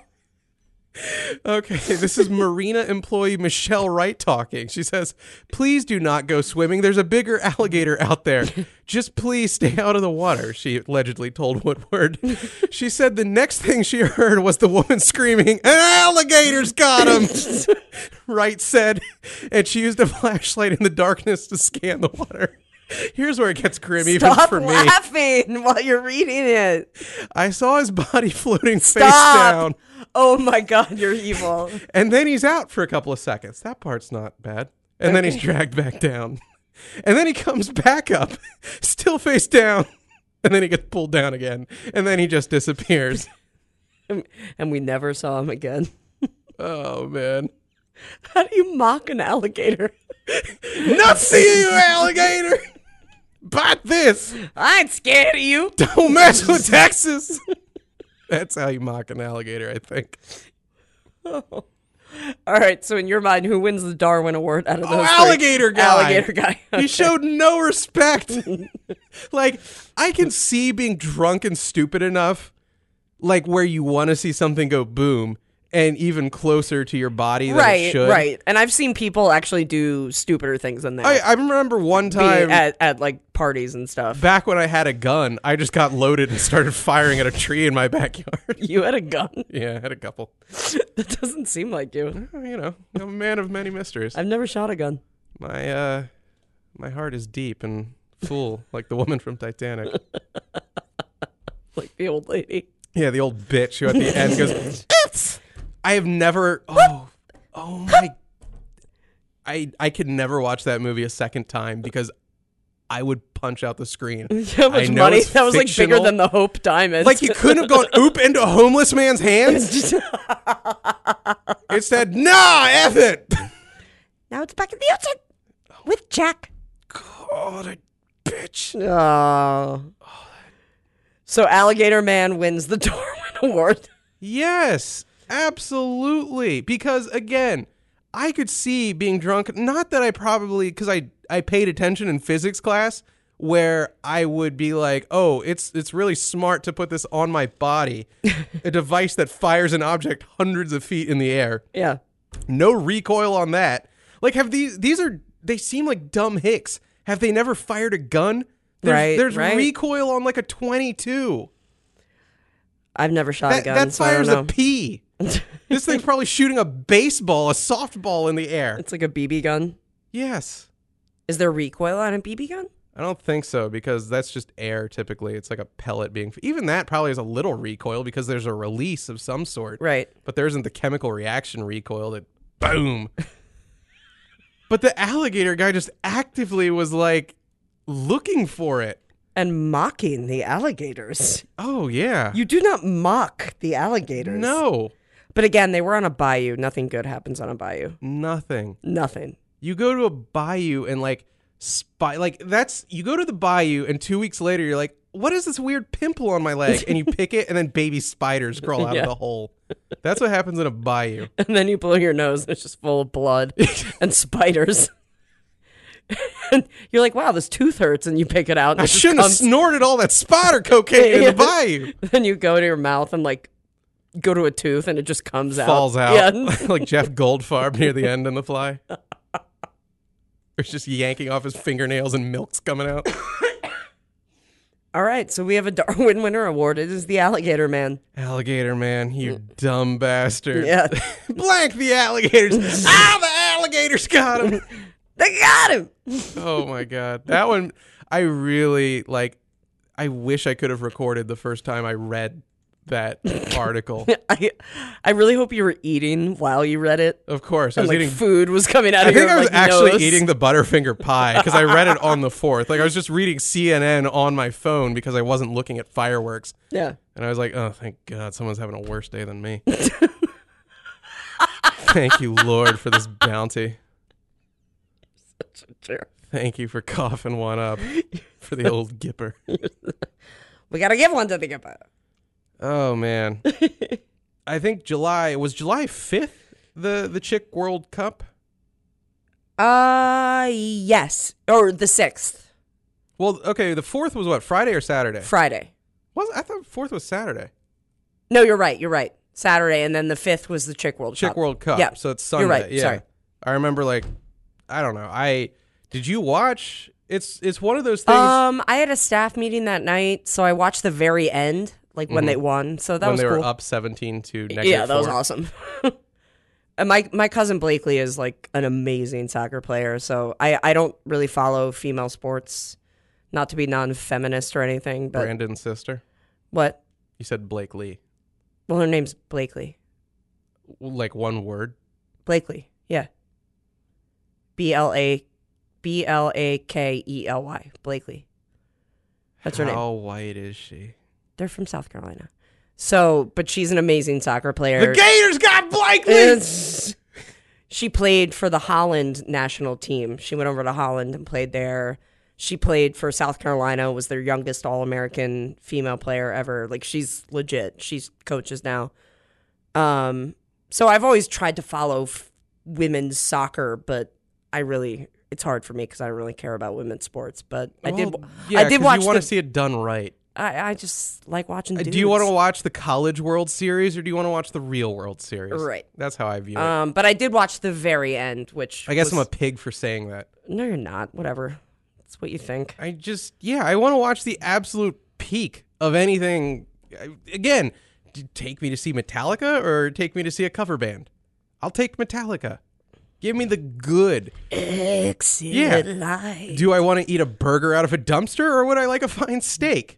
A: Okay, this is Marina employee Michelle Wright talking. She says, "Please do not go swimming. There's a bigger alligator out there. Just please stay out of the water," she allegedly told Woodward. She said the next thing she heard was the woman screaming, "An alligator's got him!" Wright said, and she used a flashlight in the darkness to scan the water. Here's where it gets grim, even
B: Stop
A: for me.
B: laughing while you're reading it.
A: I saw his body floating face
B: Stop.
A: down.
B: Oh my God, you're evil.
A: And then he's out for a couple of seconds. That part's not bad. And then he's dragged back down. And then he comes back up, still face down. And then he gets pulled down again. And then he just disappears.
B: And we never saw him again.
A: Oh, man.
B: How do you mock an alligator?
A: Not see you, alligator! Bite this!
B: I ain't scared of you.
A: Don't mess with Texas! That's how you mock an alligator, I think.
B: Oh. All right, so in your mind, who wins the Darwin Award out of those
A: Oh,
B: three?
A: alligator guy.
B: Alligator guy. Okay.
A: He showed no respect. Like, I can see being drunk and stupid enough, like where you want to see something go boom, and even closer to your body than it
B: Right,
A: should.
B: right. And I've seen people actually do stupider things than that.
A: I, I remember one
B: Be
A: time,
B: at, at like parties and stuff.
A: back when I had a gun, I just got loaded and started firing at a tree in my backyard.
B: You had a gun?
A: Yeah, I had a couple.
B: That doesn't seem like you.
A: You know, I'm a man of many mysteries.
B: I've never shot a gun.
A: My uh, my heart is deep and full, like the woman from Titanic.
B: Like the old lady.
A: Yeah, the old bitch who at the end goes, "Oops." I have never. Oh, oh my! I I could never watch that movie a second time because I would punch out the screen.
B: How much
A: I know
B: money?
A: it's
B: That was like bigger
A: fictional.
B: than the Hope Diamond.
A: Like you couldn't have gone oop into a homeless man's hands. It said, "Nah, F it."
B: Now it's back in the ocean with Jack.
A: God, a bitch.
B: Oh. So Alligator Man wins the Darwin Award.
A: Yes, absolutely. Because again, I could see being drunk. Not that I probably, because I I paid attention in physics class, where I would be like, oh, it's it's really smart to put this on my body, a device that fires an object hundreds of feet in the air.
B: Yeah.
A: No recoil on that. Like, have these these are they seem like dumb hicks. Have they never fired a gun? There's,
B: Right,
A: There's
B: right.
A: recoil on like a twenty-two.
B: I've never shot
A: That,
B: a gun,
A: that
B: so I don't
A: fires
B: know.
A: a pea. This thing's probably shooting a baseball, a softball in the air.
B: It's like a B B gun.
A: Yes.
B: Is there recoil on a B B gun?
A: I don't think so because that's just air typically. It's like a pellet being... Even that probably has a little recoil because there's a release of some sort.
B: Right.
A: But there isn't the chemical reaction recoil that boom. But the alligator guy just actively was like looking for it.
B: And mocking the alligators.
A: Oh, yeah.
B: You do not mock the alligators.
A: No.
B: But again, they were on a bayou. Nothing good happens on a bayou.
A: Nothing.
B: Nothing.
A: You go to a bayou and like spy like that's you go to the bayou and two weeks later you're like, what is this weird pimple on my leg? And you pick it and then baby spiders crawl out
B: Yeah.
A: of the hole. That's what happens in a bayou.
B: And then you blow your nose and it's just full of blood and spiders. And you're like, wow, this tooth hurts. And you pick it out. And
A: I
B: it just
A: shouldn't
B: comes-
A: have snorted all that spider cocaine in
B: Yeah.
A: the bayou.
B: Then you go to your mouth and like go to a tooth and it just comes out.
A: Falls out
B: Yeah.
A: like Jeff Goldfarb near the end in The Fly. He's just yanking off his fingernails and milk's coming out.
B: All right, so we have a Darwin Winner Award. It is the Alligator Man.
A: Alligator Man, you dumb bastard.
B: Yeah.
A: Blank the alligators. Ah, the alligators got him.
B: They got him.
A: Oh my God. That one, I really, like, I wish I could have recorded the first time I read that article.
B: I, I really hope you were eating while you read it.
A: Of course. I
B: And
A: was
B: like
A: eating
B: food was coming out
A: I
B: of
A: think
B: your
A: I was
B: like,
A: actually
B: nose.
A: eating the Butterfinger pie because I read it on the fourth. Like I was just reading C N N on my phone because I wasn't looking at fireworks.
B: Yeah.
A: And I was like, oh, thank God someone's having a worse day than me. Thank you, Lord, for this bounty.
B: Such a jerk.
A: Thank you for coughing one up for the old Gipper.
B: We got to give one to the Gipper.
A: Oh, man. I think July, was July fifth the, the Chick World Cup?
B: Uh, yes. Or the sixth.
A: Well, okay, the fourth was what, Friday or Saturday?
B: Friday.
A: Was I thought fourth was Saturday.
B: No, you're right. You're right. Saturday, and then the fifth was the Chick World
A: Chick
B: Cup.
A: World Cup.
B: Yeah.
A: So it's Sunday.
B: You're right.
A: Yeah.
B: Sorry.
A: I remember, like, I don't know. I did you watch? It's it's one of those things.
B: Um, I had a staff meeting that night, so I watched the very end, like when
A: Mhm.
B: they won. So that
A: when
B: was
A: they
B: cool.
A: were up seventeen to negative
B: Yeah, that was
A: four.
B: awesome. And my my cousin Blakely is like an amazing soccer player. So I I don't really follow female sports, not to be non-feminist or anything, but
A: Brandon's sister.
B: what?
A: You said Blake Lee.
B: Well, her name's Blakely.
A: Like one word.
B: Blakely, yeah. B L A B L A K E L Y. Blakely. That's her name.
A: How white is she?
B: They're from South Carolina. So, but she's an amazing soccer player.
A: The Gators got Blake Lee.
B: It's- she played for the Holland national team. She went over to Holland and played there. She played for South Carolina, was their youngest All-American female player ever. Like, she's legit. She's coaches now. Um, so I've always tried to follow f- women's soccer, but I really, it's hard for me because I don't really care about women's sports. But I did,
A: Well, yeah,
B: I did
A: 'cause
B: watch
A: You want
B: the,
A: to see it done right.
B: I, I just like watching
A: Uh,
B: dudes.
A: Do you want to watch the College World Series or do you want to watch the real World Series?
B: Right.
A: That's how I view it.
B: Um, but I did watch the very end, which
A: I guess I'm
B: was-
A: a pig for saying that.
B: No, you're not. Whatever. It's what you think.
A: I just, yeah, I want to watch the absolute peak of anything. I- Again, do you take me to see Metallica or take me to see a cover band? I'll take Metallica. Give me the good.
B: Exit
A: Yeah.
B: light.
A: Do I want to eat a burger out of a dumpster or would I like a fine steak?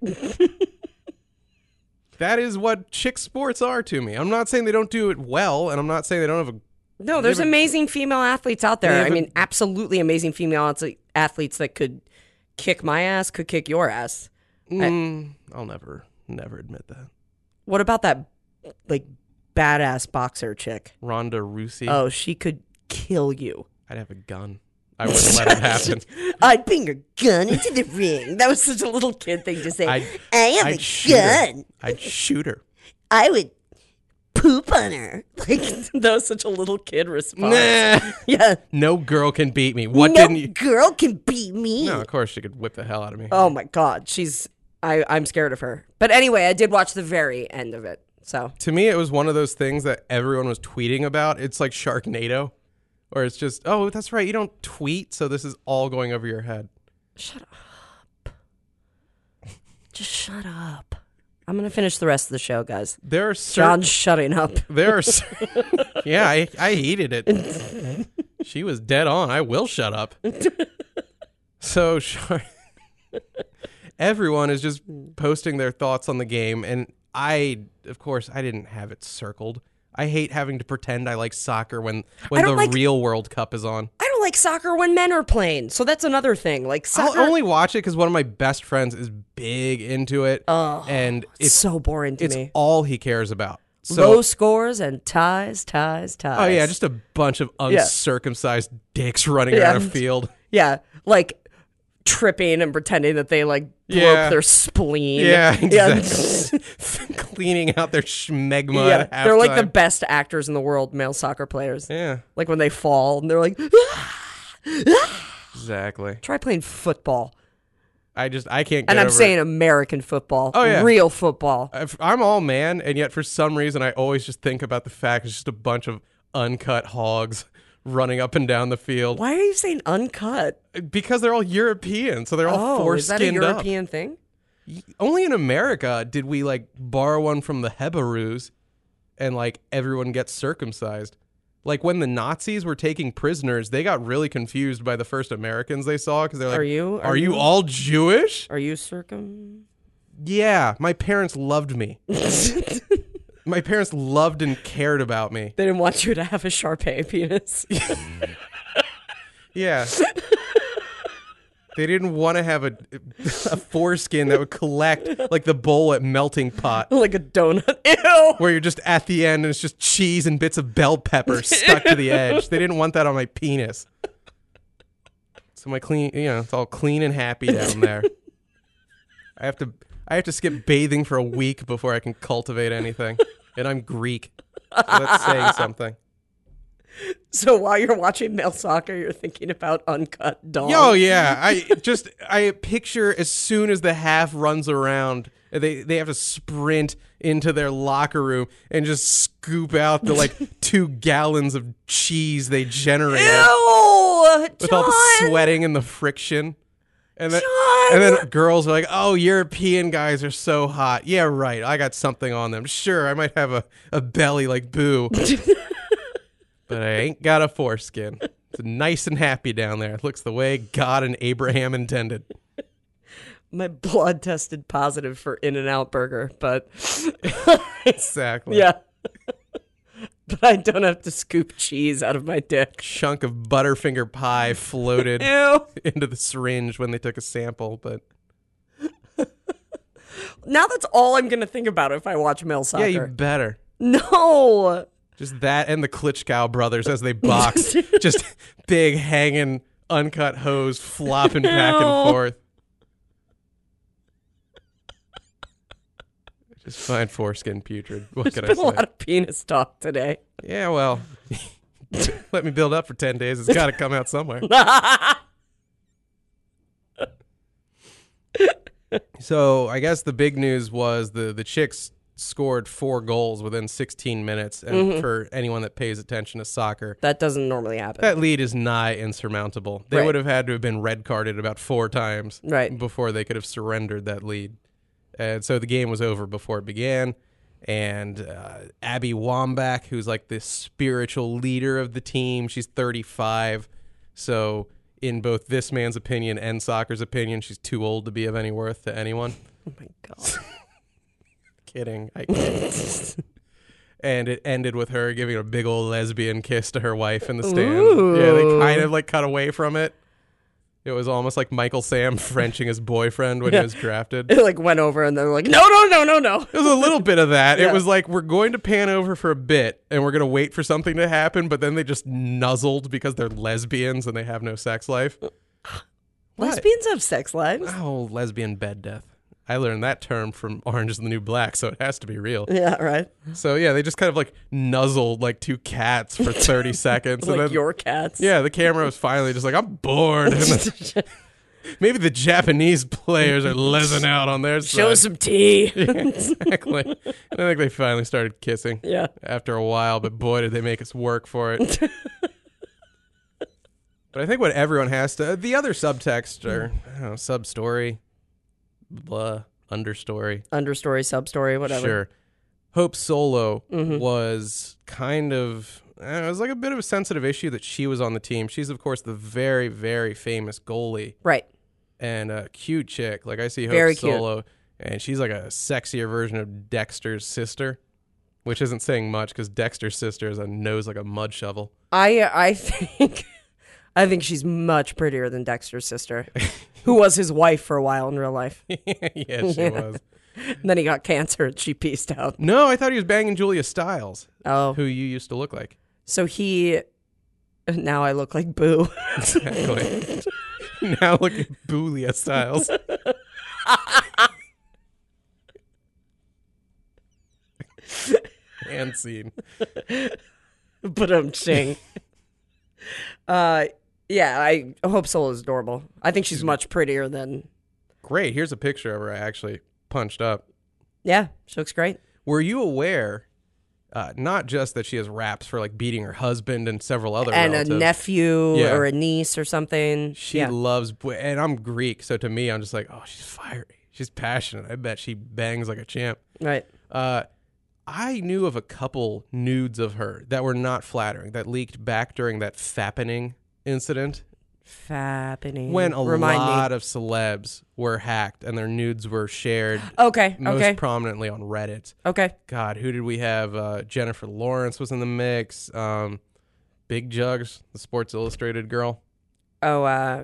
A: That is what chick sports are to me. I'm not saying they don't do it well, and I'm not saying they don't have a.
B: No, there's
A: They have a-
B: amazing female athletes out
A: They
B: there.
A: have
B: I
A: a-
B: mean, absolutely amazing female athle- athletes that could kick my ass, could kick your ass.
A: Mm, I'll never, never admit that.
B: What about that, like, badass boxer chick?
A: Ronda Rousey.
B: Oh, she could kill you.
A: I'd have a gun. I wouldn't let it happen.
B: I'd bring a gun into the ring. That was such a little kid thing to say.
A: I'd,
B: I have
A: I'd
B: a
A: shoot her.
B: gun.
A: I'd shoot her.
B: I would poop on her. Like, that was such a little kid response.
A: Nah.
B: Yeah.
A: No girl can beat me. What
B: no
A: didn't you?
B: girl can beat me.
A: No, of course she could whip the hell out of me.
B: Oh my God, she's. I I'm scared of her. But anyway, I did watch the very end of it. So
A: To me, it was one of those things that everyone was tweeting about. It's like Sharknado, or it's just, oh, that's right, you don't tweet, so this is all going over your head.
B: shut up. Just shut up. I'm gonna finish the rest of the show, guys.
A: There are certain,
B: John's shutting up.
A: there are, cer- yeah, I I heated it. She was dead on. I will shut up. So, Shark. Everyone is just posting their thoughts on the game, and I, of course, I didn't have it circled. I hate having to pretend I like soccer when when
B: I
A: the
B: don't like-
A: real World Cup is on.
B: I don't like soccer when men are playing, so that's another thing. Like soccer,
A: I'll only watch it because one of my best friends is big into it,
B: oh,
A: and
B: it's
A: it's
B: so boring to
A: it's
B: me.
A: all he cares about. So,
B: Low scores and ties, ties, ties.
A: oh yeah, just a bunch of
B: Yeah.
A: uncircumcised dicks running
B: Yeah.
A: around a field.
B: yeah, like tripping and pretending that they like broke
A: Yeah.
B: their spleen.
A: Yeah, exactly. Cleaning out their schmegma
B: Yeah,
A: at halftime.
B: they're like the best actors in the world, male soccer players.
A: yeah,
B: Like when they fall and they're like,
A: exactly.
B: try playing football.
A: I just I can't get
B: And I'm
A: over it.
B: saying American football.
A: Oh, yeah.
B: Real football.
A: If- I'm all man, and yet for some reason I always just think about the fact it's just a bunch of uncut hogs running up and down the field.
B: Why are you saying uncut?
A: Because they're all European, so they're all
B: Oh, is that a
A: foreskinned up.
B: European thing?
A: Only in America did we like borrow one from the Heberoos and like everyone gets circumcised. Like when the Nazis were taking prisoners, they got really confused by the first Americans they saw because they're like,
B: Are you-
A: Are,
B: are
A: you
B: you-
A: all Jewish?"
B: Are you circum?
A: Yeah, my parents loved me. My parents loved and cared about me.
B: They didn't want you to have a Shar-Pei penis.
A: Yeah. They didn't want to have a, a foreskin that would collect like the bowl at Melting Pot,
B: Like a donut. Ew.
A: where you're just at the end and it's just cheese and bits of bell pepper stuck to the edge. They didn't want that on my penis. So my clean, you know, it's all clean and happy down there. I have to, I have to skip bathing for a week before I can cultivate anything, and I'm Greek, so that's saying something.
B: So while you're watching male soccer, you're thinking about uncut dong.
A: Yo, yeah. I just I picture as soon as the half runs around, they they have to sprint into their locker room and just scoop out the like two gallons of cheese they generated
B: Ew,
A: with all the
B: John!
A: sweating and the friction. And then,
B: John!
A: and then girls are like, "Oh, European guys are so hot." Yeah, right. I got something on them. Sure, I might have a, a belly like Boo. But I ain't got a foreskin. It's nice and happy down there. It looks the way God and Abraham intended.
B: My blood tested positive for In-N-Out Burger, but
A: Exactly.
B: yeah. But I don't have to scoop cheese out of my dick.
A: Chunk of Butterfinger pie floated
B: Ew.
A: into the syringe when they took a sample, but
B: Now that's all I'm going to think about if I watch male soccer.
A: yeah, you better.
B: No.
A: Just that and the Klitschko brothers as they box. Just big hanging uncut hose flopping back
B: Ew.
A: and forth. Just fine foreskin putrid. What
B: There's
A: can I
B: been
A: say?
B: a lot of penis talk today.
A: Yeah, well, let me build up for ten days. It's got to come out somewhere. So I guess the big news was the, the Chicks scored four goals within sixteen minutes. And
B: Mm-hmm.
A: for anyone that pays attention to soccer,
B: That doesn't normally happen.
A: that lead is nigh insurmountable. They
B: Right.
A: would have had to have been red carded about four times
B: Right.
A: before they could have surrendered that lead. And so the game was over before it began. And uh, Abby Wambach, who's like the spiritual leader of the team, she's thirty-five. So in both this man's opinion and soccer's opinion, she's too old to be of any worth to anyone.
B: Oh my God.
A: Kidding. I kid. And it ended with her giving a big old lesbian kiss to her wife in the stands.
B: Ooh.
A: Yeah, they kind of like cut away from it. It was almost like Michael Sam Frenching his boyfriend when
B: Yeah.
A: he was drafted.
B: It like went over and they were like, no, no, no, no, no.
A: It was a little bit of that.
B: Yeah.
A: It was like, we're going to pan over for a bit and we're going to wait for something to happen, but then they just nuzzled because they're lesbians and they have no sex life. What?
B: Lesbians have sex lives.
A: Oh, lesbian bed death. I learned that term from Orange is the New Black, so it has to be real.
B: Yeah, right.
A: So yeah, they just kind of like nuzzled like two cats for thirty seconds.
B: Like
A: and then,
B: your cats.
A: yeah, the camera was finally just like, I'm bored. And then, maybe the Japanese players are lezzing out on their
B: Show
A: side.
B: some tea.
A: Yeah, exactly. And I think they finally started kissing
B: Yeah.
A: after a while, but boy, did they make us work for it. But I think what everyone has to, the other subtext or I don't know, sub story, blah, understory.
B: Understory, substory, whatever.
A: Sure. Hope Solo
B: Mm-hmm.
A: was kind of, uh, it was like a bit of a sensitive issue that she was on the team. She's, of course, the very, very famous goalie
B: Right.
A: and a cute chick. Like, I see Hope
B: Very cute.
A: Solo, and she's like a sexier version of Dexter's sister, which isn't saying much because Dexter's sister has a nose like a mud shovel.
B: I I think I think she's much prettier than Dexter's sister, who was his wife for a while in real life.
A: Yeah, she was.
B: And then he got cancer and she pieced out.
A: No, I thought he was banging Julia Stiles,
B: Oh.
A: who you used to look like.
B: So he now I look like Boo.
A: Exactly. Now look at Julia Stiles. And scene.
B: But I'm ching. Uh yeah, I Hope Solo is adorable. I think she's much prettier than
A: Great. Here's a picture of her I actually punched up.
B: yeah, she looks great.
A: Were you aware Uh, not just that she has raps for like beating her husband and several other
B: and
A: relatives.
B: a nephew
A: Yeah.
B: or a niece or something.
A: She
B: yeah.
A: loves, and I'm Greek, so to me, I'm just like, oh, she's fiery. She's passionate. I bet she bangs like a champ.
B: Right.
A: Uh, I knew of a couple nudes of her that were not flattering that leaked back during that fappening incident
B: Fappening.
A: when a
B: Remind
A: lot
B: me.
A: of celebs were hacked and their nudes were shared
B: Okay.
A: most
B: Okay.
A: prominently on Reddit.
B: Okay.
A: God, who did we have? Uh, Jennifer Lawrence was in the mix. Um, Big Jugs, the Sports Illustrated girl.
B: Oh, uh,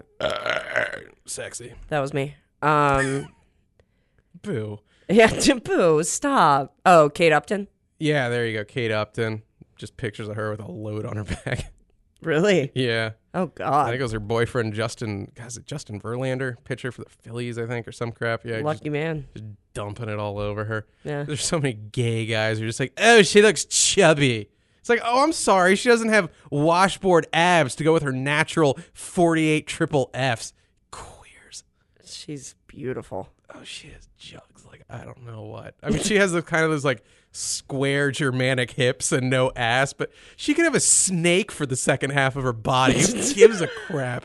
A: Sexy.
B: that was me. Um,
A: Boo.
B: yeah. Boo. Stop. Oh, Kate Upton.
A: Yeah, there you go. Kate Upton. Just pictures of her with a load on her back.
B: Really?
A: Yeah.
B: Oh
A: I think
B: God.
A: it was her boyfriend, Justin. God, is it Justin Verlander? Pitcher for the Phillies, I think, or some crap. Yeah,
B: Lucky
A: just,
B: man.
A: just dumping it all over her.
B: Yeah.
A: There's so many gay guys who are just like, oh, she looks chubby. It's like, oh, I'm sorry. She doesn't have washboard abs to go with her natural forty-eight triple Fs. Queers.
B: She's beautiful.
A: Oh, she has jugs. Like, I don't know what. I mean, she has the kind of those like square Germanic hips and no ass, but she could have a snake for the second half of her body. Who gives a crap?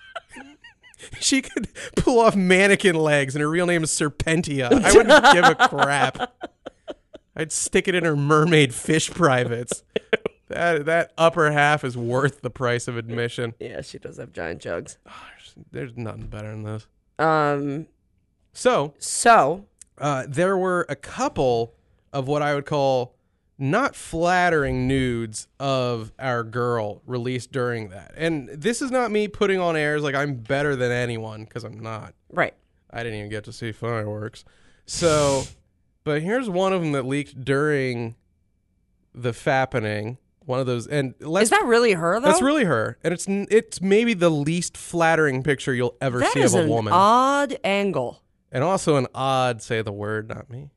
A: She could pull off mannequin legs, and her real name is Serpentia. I wouldn't give a crap. I'd stick it in her mermaid fish privates. That that upper half is worth the price of admission.
B: Yeah, she does have giant jugs.
A: Oh, there's, there's nothing better than this.
B: Um.
A: So
B: So.
A: uh, there were a couple of what I would call not flattering nudes of our girl released during that. And this is not me putting on airs like I'm better than anyone, because I'm not.
B: Right.
A: I didn't even get to see fireworks. So, but here's one of them that leaked during the fappening. One of those, and let's,
B: Is that really her though?
A: that's really her, and it's n- it's maybe the least flattering picture you'll ever
B: That
A: see
B: is
A: of a
B: an
A: woman,
B: odd angle.
A: and also an odd say the word, not me.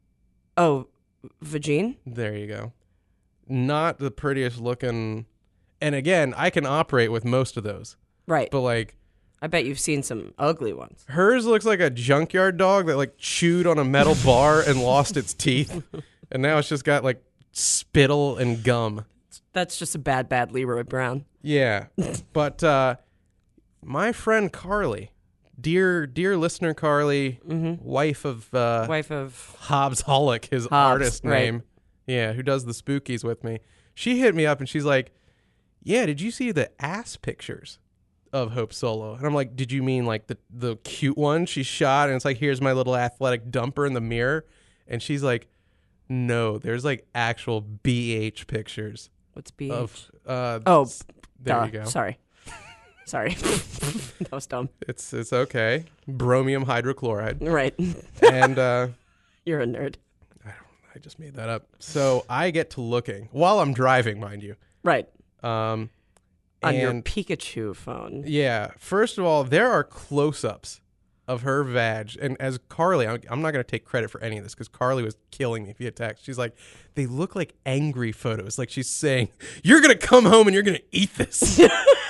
B: Oh, Vagine?
A: There you go. Not the prettiest looking, and again, I can operate with most of those,
B: Right.
A: but like
B: I bet you've seen some ugly ones.
A: hers looks like a junkyard dog that like chewed on a metal bar and lost its teeth, and now it's just got like spittle and gum.
B: That's just a bad, bad Leroy Brown.
A: Yeah, but uh, my friend Carly, dear dear listener Carly, wife of uh,
B: Wife of.
A: Hobbs Hollick, his
B: Hobbs,
A: artist
B: right.
A: name, yeah, who does the spookies with me. She hit me up and she's like, "Yeah, did you see the ass pictures of Hope Solo?" And I'm like, "Did you mean like the the cute one she shot?" And it's like, "Here's my little athletic dumper in the mirror," and she's like, "No, there's like actual B H pictures."
B: What's B H?
A: Of uh
B: Oh,
A: s- there
B: duh.
A: you go.
B: Sorry. Sorry. That was dumb.
A: It's it's okay. Bromium hydrochloride.
B: Right.
A: And uh
B: You're a nerd.
A: I don't I just made that up. So I get to looking while I'm driving, mind you.
B: Right.
A: Um
B: On your
A: and
B: Pikachu phone.
A: yeah, first of all, there are close-ups of her vag, and as Carly, I'm, I'm not going to take credit for any of this because Carly was killing me via text. She's like, they look like angry photos, like she's saying, "You're going to come home and you're going to eat this."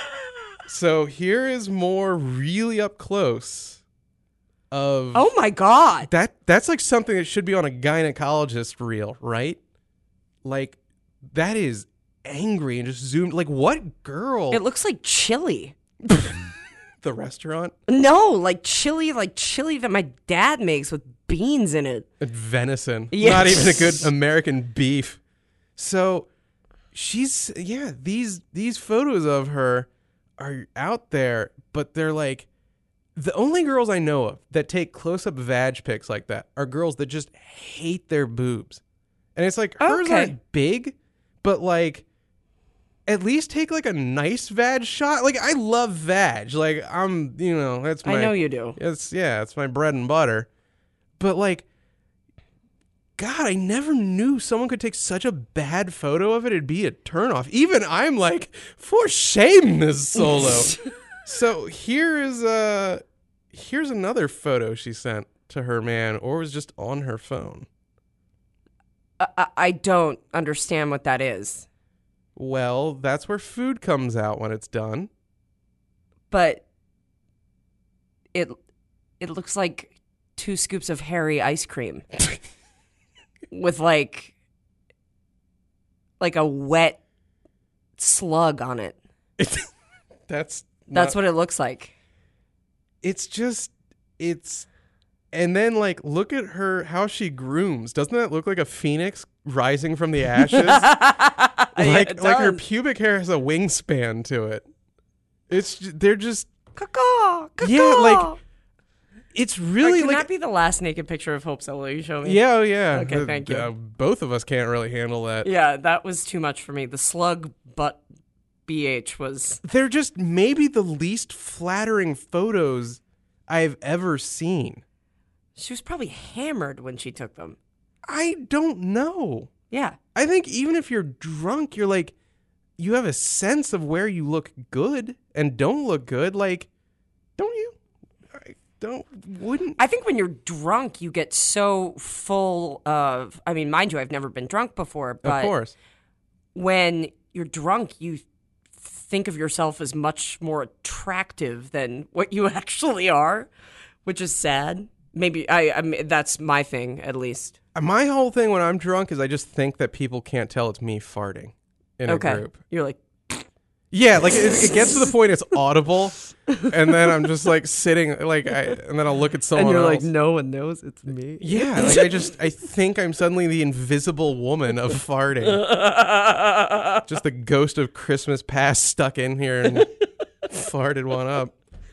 A: So here is more really up close of
B: Oh my God.
A: that. That's like something that should be on a gynecologist reel, right? Like that is angry and just zoomed. Like what girl?
B: It looks like chili.
A: The restaurant.
B: No, like chili, like chili that my dad makes with beans in it.
A: And venison.
B: Yeah.
A: Not even a good American beef. So she's yeah, these these photos of her are out there, but they're like the only girls I know of that take close-up vag pics like that are girls that just hate their boobs. And it's like hers
B: Okay.
A: aren't big, but like at least take like a nice vag shot. Like I love vag. Like I'm, you know, that's my
B: I know you do.
A: It's yeah, it's my bread and butter. But like, God, I never knew someone could take such a bad photo of it. It'd be a turnoff. Even I'm like, for shame, Miz Solo. So here is uh here's another photo she sent to her man, or was just on her phone.
B: I, I- I don't understand what that is.
A: Well, that's where food comes out when it's done.
B: But it it looks like two scoops of hairy ice cream with like like a wet slug on it.
A: That's
B: That's
A: not,
B: what it looks like.
A: it's just it's and then like look at her how she grooms. Doesn't that look like a phoenix rising from the ashes? like
B: it
A: like her
B: does.
A: pubic hair has a wingspan to it. It's ju- they're just
B: Caw-caw, caw-caw.
A: Yeah, like, it's really
B: Can
A: like
B: that be the last naked picture of Hope Solo you show me?
A: yeah, oh yeah.
B: Okay,
A: The-
B: thank you.
A: uh, both of us can't really handle that.
B: Yeah, that was too much for me. The slug butt B H was.
A: They're just maybe the least flattering photos I've ever seen.
B: She was probably hammered when she took them.
A: I don't know.
B: Yeah.
A: I think even if you're drunk, you're like, you have a sense of where you look good and don't look good. Like, don't you? I don't, wouldn't.
B: I think when you're drunk, you get so full of. I mean, mind you, I've never been drunk before, but
A: Of course.
B: when you're drunk, you think of yourself as much more attractive than what you actually are, which is sad. Maybe I, I mean, that's my thing, at least.
A: My whole thing when I'm drunk is I just think that people can't tell it's me farting in
B: Okay.
A: a group.
B: You're like,
A: Yeah, like it, it gets to the point it's audible, and then I'm just like sitting, like, I, and then I'll look at someone
B: and you're
A: else.
B: like, no one knows it's me.
A: Yeah, like I just I think I'm suddenly the invisible woman of farting. Just the ghost of Christmas past stuck in here and farted one up.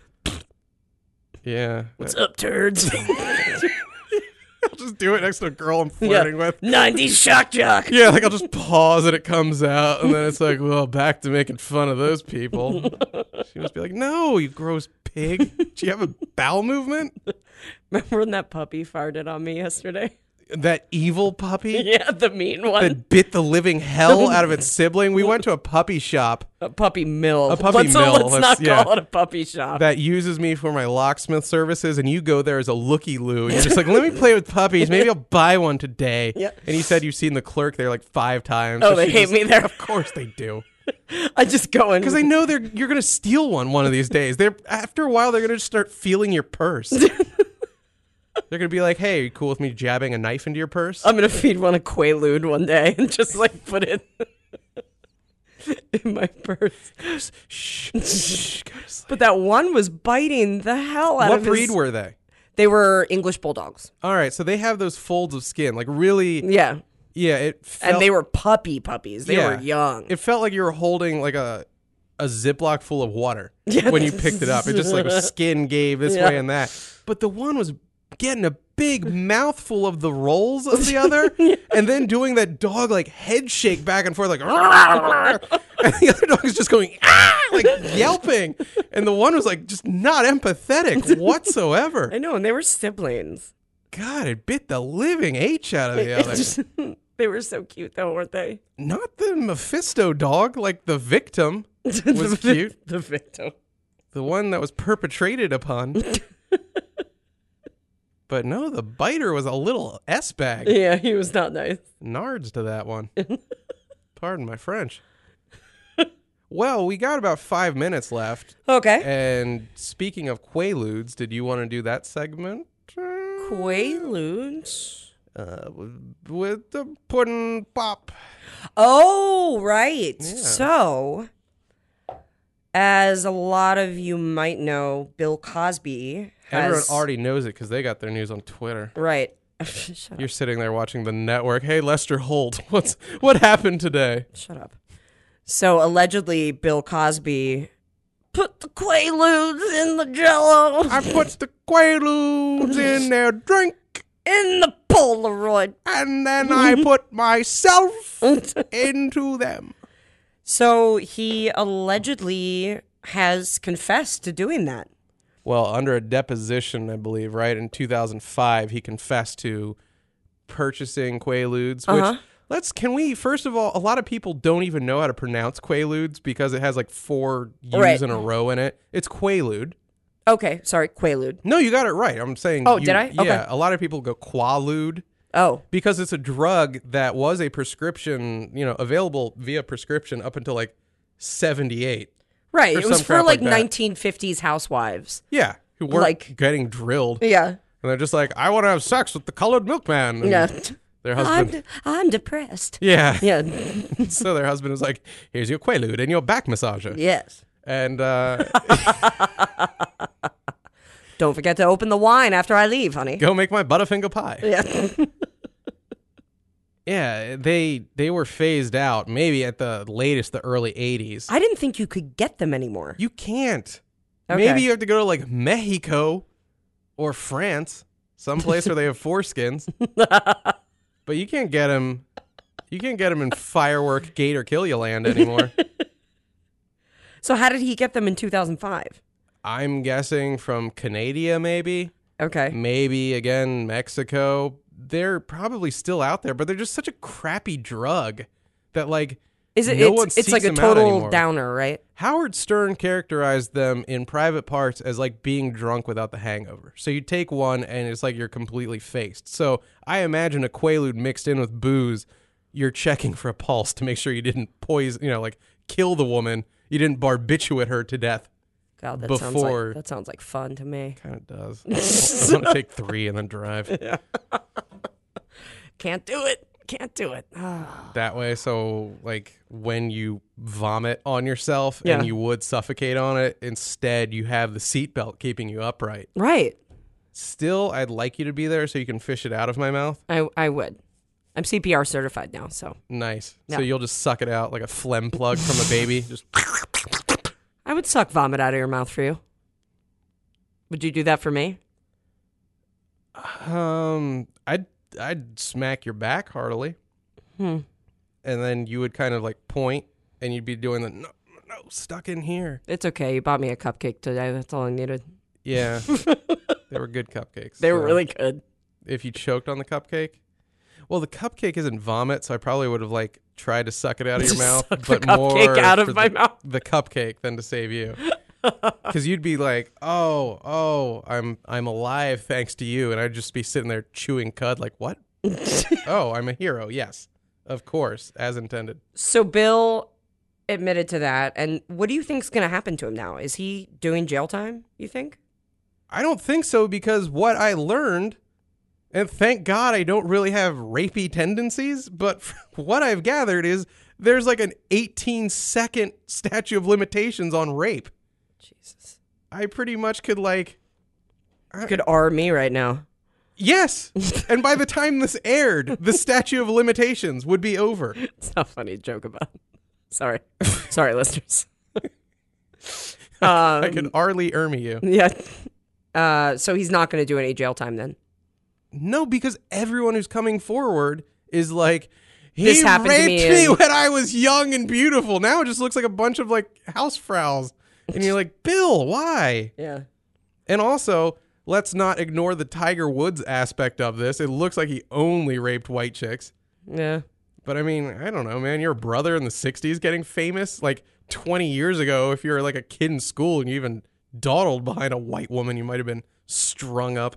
A: Yeah.
B: What's up, turds?
A: I'll just do it next to a girl I'm flirting with.
B: nineties shock jock.
A: Yeah, like I'll just pause and it comes out, and then it's like, well, back to making fun of those people. She must be like, no, you gross pig. Do you have a bowel movement?
B: Remember when that puppy farted on me yesterday?
A: That evil puppy
B: Yeah, the mean one.
A: that bit the living hell out of its sibling. We went to a puppy shop
B: A puppy mill.
A: A puppy
B: let's,
A: mill,
B: Let's
A: let's-
B: not
A: yeah.
B: call it a puppy shop.
A: that uses me for my locksmith services, and you go there as a looky-loo, and you're just like, let me play with puppies. Maybe I'll buy one today.
B: Yeah.
A: And you said you've seen the clerk there like five times.
B: Oh,
A: so
B: they
A: she
B: hate
A: just-
B: me there.
A: Of course they do.
B: I just go in.
A: Because they know they're you're gonna steal one one of these days. They're after a while they're gonna just start feeling your purse. They're gonna be like, "Hey, are you cool with me jabbing a knife into your purse?"
B: I'm going to feed one a Quaalude one day and just like put it in my purse.
A: shh, shh, go to sleep.
B: But that one was biting the hell out
A: What
B: of
A: breed
B: his...
A: were they?
B: They were English Bulldogs.
A: All right, so they have those folds of skin, like really.
B: Yeah.
A: Yeah, it felt,
B: And they were puppy puppies. They
A: Yeah.
B: were young.
A: It felt like you were holding like a a Ziploc full of water
B: Yeah.
A: when you picked it up. It just like skin gave this
B: Yeah.
A: way and that. But the one was getting a big mouthful of the rolls of the other, and then doing that dog like head shake back and forth, like, and the other dog is just going ah, like yelping, and the one was like just not empathetic whatsoever.
B: I know, and they were siblings.
A: God, it bit the living H out of the
B: It
A: other.
B: just- they were so cute, though, weren't they?
A: Not the Mephisto dog, like the victim was
B: the,
A: cute.
B: The victim.
A: The one that was perpetrated upon. But no, the biter was a little S-bag.
B: Yeah, he was not nice.
A: Nards to that one. Pardon my French. Well, we got about five minutes left.
B: Okay.
A: And speaking of Quaaludes, did you want to do that segment?
B: Quaaludes.
A: Uh, with, with the pudding pop.
B: Oh, right.
A: Yeah.
B: So, as a lot of you might know, Bill Cosby has...
A: Everyone already knows it because they got their news on Twitter.
B: Right. Shut up.
A: You're sitting there watching the network. Hey, Lester Holt, what's what happened today?
B: Shut up. So, allegedly, Bill Cosby put the Quaaludes in the Jell-O.
A: I put the Quaaludes in their drink,
B: in the Polaroid.
A: and then I put myself into them.
B: So, he allegedly has confessed to doing that.
A: Well, under a deposition, I believe, right, in two thousand five, he confessed to purchasing Quaaludes, which,
B: Uh-huh.
A: let's, can we, first of all, a lot of people don't even know how to pronounce Quaaludes because it has like four U's
B: Right.
A: in a row in it. It's Quaalude.
B: Okay, sorry, Quaalude.
A: No, you got it right. I'm saying.
B: Oh,
A: you-
B: did I?
A: Yeah,
B: Okay.
A: a lot of people go Quaalude.
B: Oh,
A: Because it's a drug that was a prescription, you know, available via prescription up until like seventy-eight.
B: right.
A: Or
B: It was
A: some
B: for
A: crap
B: like
A: like that.
B: nineteen fifties housewives.
A: Yeah, who weren't
B: Like-
A: getting drilled.
B: Yeah.
A: And they're just like, I want to have sex with the colored milkman. And
B: Yeah.
A: Their
B: I'm
A: husband.
B: de- I'm depressed.
A: Yeah.
B: Yeah.
A: So their husband was like, "Here's your Quaalude and your back massager."
B: Yes.
A: And uh,
B: Don't forget to open the wine after I leave, honey.
A: go make my Butterfinger pie.
B: Yeah.
A: Yeah, they they were phased out. Maybe at the latest, the early eighties.
B: I didn't think you could get them anymore.
A: You can't.
B: Okay.
A: Maybe you have to go to like Mexico or France, someplace where they have foreskins. But you can't get them. You can't get them in Firework Gator Kill You Land anymore.
B: So how did he get them in two thousand five?
A: I'm guessing from Canada, maybe.
B: Okay.
A: Maybe again Mexico. They're probably still out there, but they're just such a crappy drug that like
B: Is it?
A: no
B: it's
A: one
B: it's
A: seeks
B: like a
A: them out
B: total
A: anymore.
B: downer, right?
A: Howard Stern characterized them in Private Parts as like being drunk without the hangover. So you take one and it's like you're completely faced. So I imagine a Quaalude mixed in with booze, you're checking for a pulse to make sure you didn't poison, you know, like kill the woman. You didn't barbiturate her to death.
B: God, that sounds
A: Before-
B: like that sounds like fun to me.
A: Kind of does. I want to take three and then drive
B: Can't do it. Can't do it. Ah.
A: that way. So like when you vomit on yourself
B: Yeah.
A: and you would suffocate on it, instead you have the seatbelt keeping you upright.
B: Right.
A: Still, I'd like you to be there so you can fish it out of my mouth.
B: I I would. I'm C P R certified now, so
A: Nice.
B: Yeah.
A: So you'll just suck it out like a phlegm plug from a baby. Just
B: I would suck vomit out of your mouth for you. Would you do that for me?
A: um, I'd I'd smack your back heartily,
B: Hmm.
A: and then you would kind of like point, and you'd be doing the no, no, stuck in here.
B: It's okay. You bought me a cupcake today. That's all I needed.
A: Yeah, they were good cupcakes.
B: They were
A: so
B: really good.
A: If you choked on the cupcake, well, the cupcake isn't vomit, so I probably would have like tried to suck it out of your mouth,
B: Suck the
A: but more
B: cupcake out
A: for
B: of my
A: the,
B: mouth.
A: the cupcake than to save you. Because you'd be like, oh, oh, I'm I'm alive thanks to you, and I'd just be sitting there chewing cud, like, what? Oh, I'm a hero. Yes, of course, as intended.
B: So Bill admitted to that, and what do you think's going to happen to him now? Is he doing jail time? You think?
A: I don't think so, because what I learned, and thank God I don't really have rapey tendencies, but what I've gathered is there's like an eighteen second statute of limitations on rape.
B: Jesus,
A: I pretty much could like,
B: you could R me right now.
A: yes, and by the time this aired, the statute of limitations would be over.
B: It's not funny to joke about. Sorry, sorry, listeners. um,
A: I could Arlie Ermy you.
B: Yeah. Uh, so he's not going to do any jail time then.
A: No, because everyone who's coming forward is like, he
B: This happened to
A: raped
B: me
A: me,
B: in-
A: when I was young and beautiful. Now it just looks like a bunch of like housefrau's. And you're like, Bill, why?
B: Yeah.
A: And also, let's not ignore the Tiger Woods aspect of this. It looks like he only raped white chicks.
B: Yeah.
A: But I mean, I don't know, man. Your brother in the sixties getting famous like twenty years ago. If you're like a kid in school and you even dawdled behind a white woman, you might have been strung up.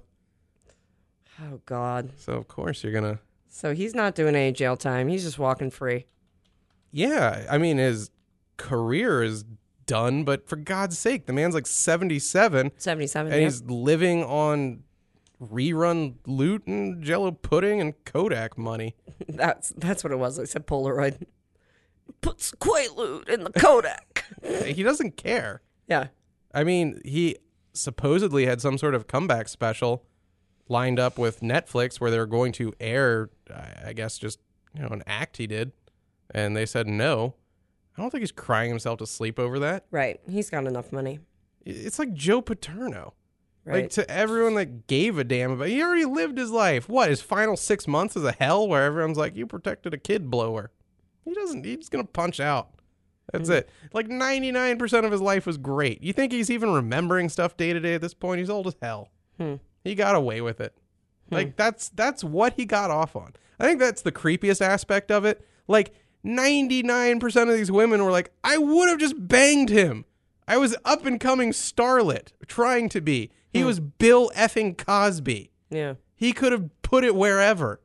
B: Oh God.
A: So of course you're gonna.
B: So he's not doing any jail time. He's just walking free.
A: Yeah, I mean his career is done, but for God's sake, the man's like seventy-seven
B: seventy-seven.
A: and
B: yeah.
A: he's living on rerun loot and Jello pudding and Kodak money.
B: That's that's what it was. I said Polaroid. Puts Quaalude in the Kodak.
A: He doesn't care.
B: Yeah.
A: I mean, he supposedly had some sort of comeback special lined up with Netflix where they were going to air, I guess, just, you know, an act he did. And they said no. I don't think he's crying himself to sleep over that.
B: Right. He's got enough money.
A: It's like Joe Paterno.
B: Right.
A: Like, to everyone that gave a damn about, he already lived his life. What, his final six months is a hell where everyone's like, you protected a kid blower. He doesn't, he's going to punch out. That's it. Like ninety-nine percent of his life was great. You think he's even remembering stuff day to day at this point? He's old as hell.
B: Hmm.
A: He got away with it. Like that's that's what he got off on. I think that's the creepiest aspect of it. Like ninety-nine percent of these women were like, I would have just banged him. I was up and coming starlet, trying to be. He was Bill effing Cosby.
B: Yeah.
A: He could have put it wherever.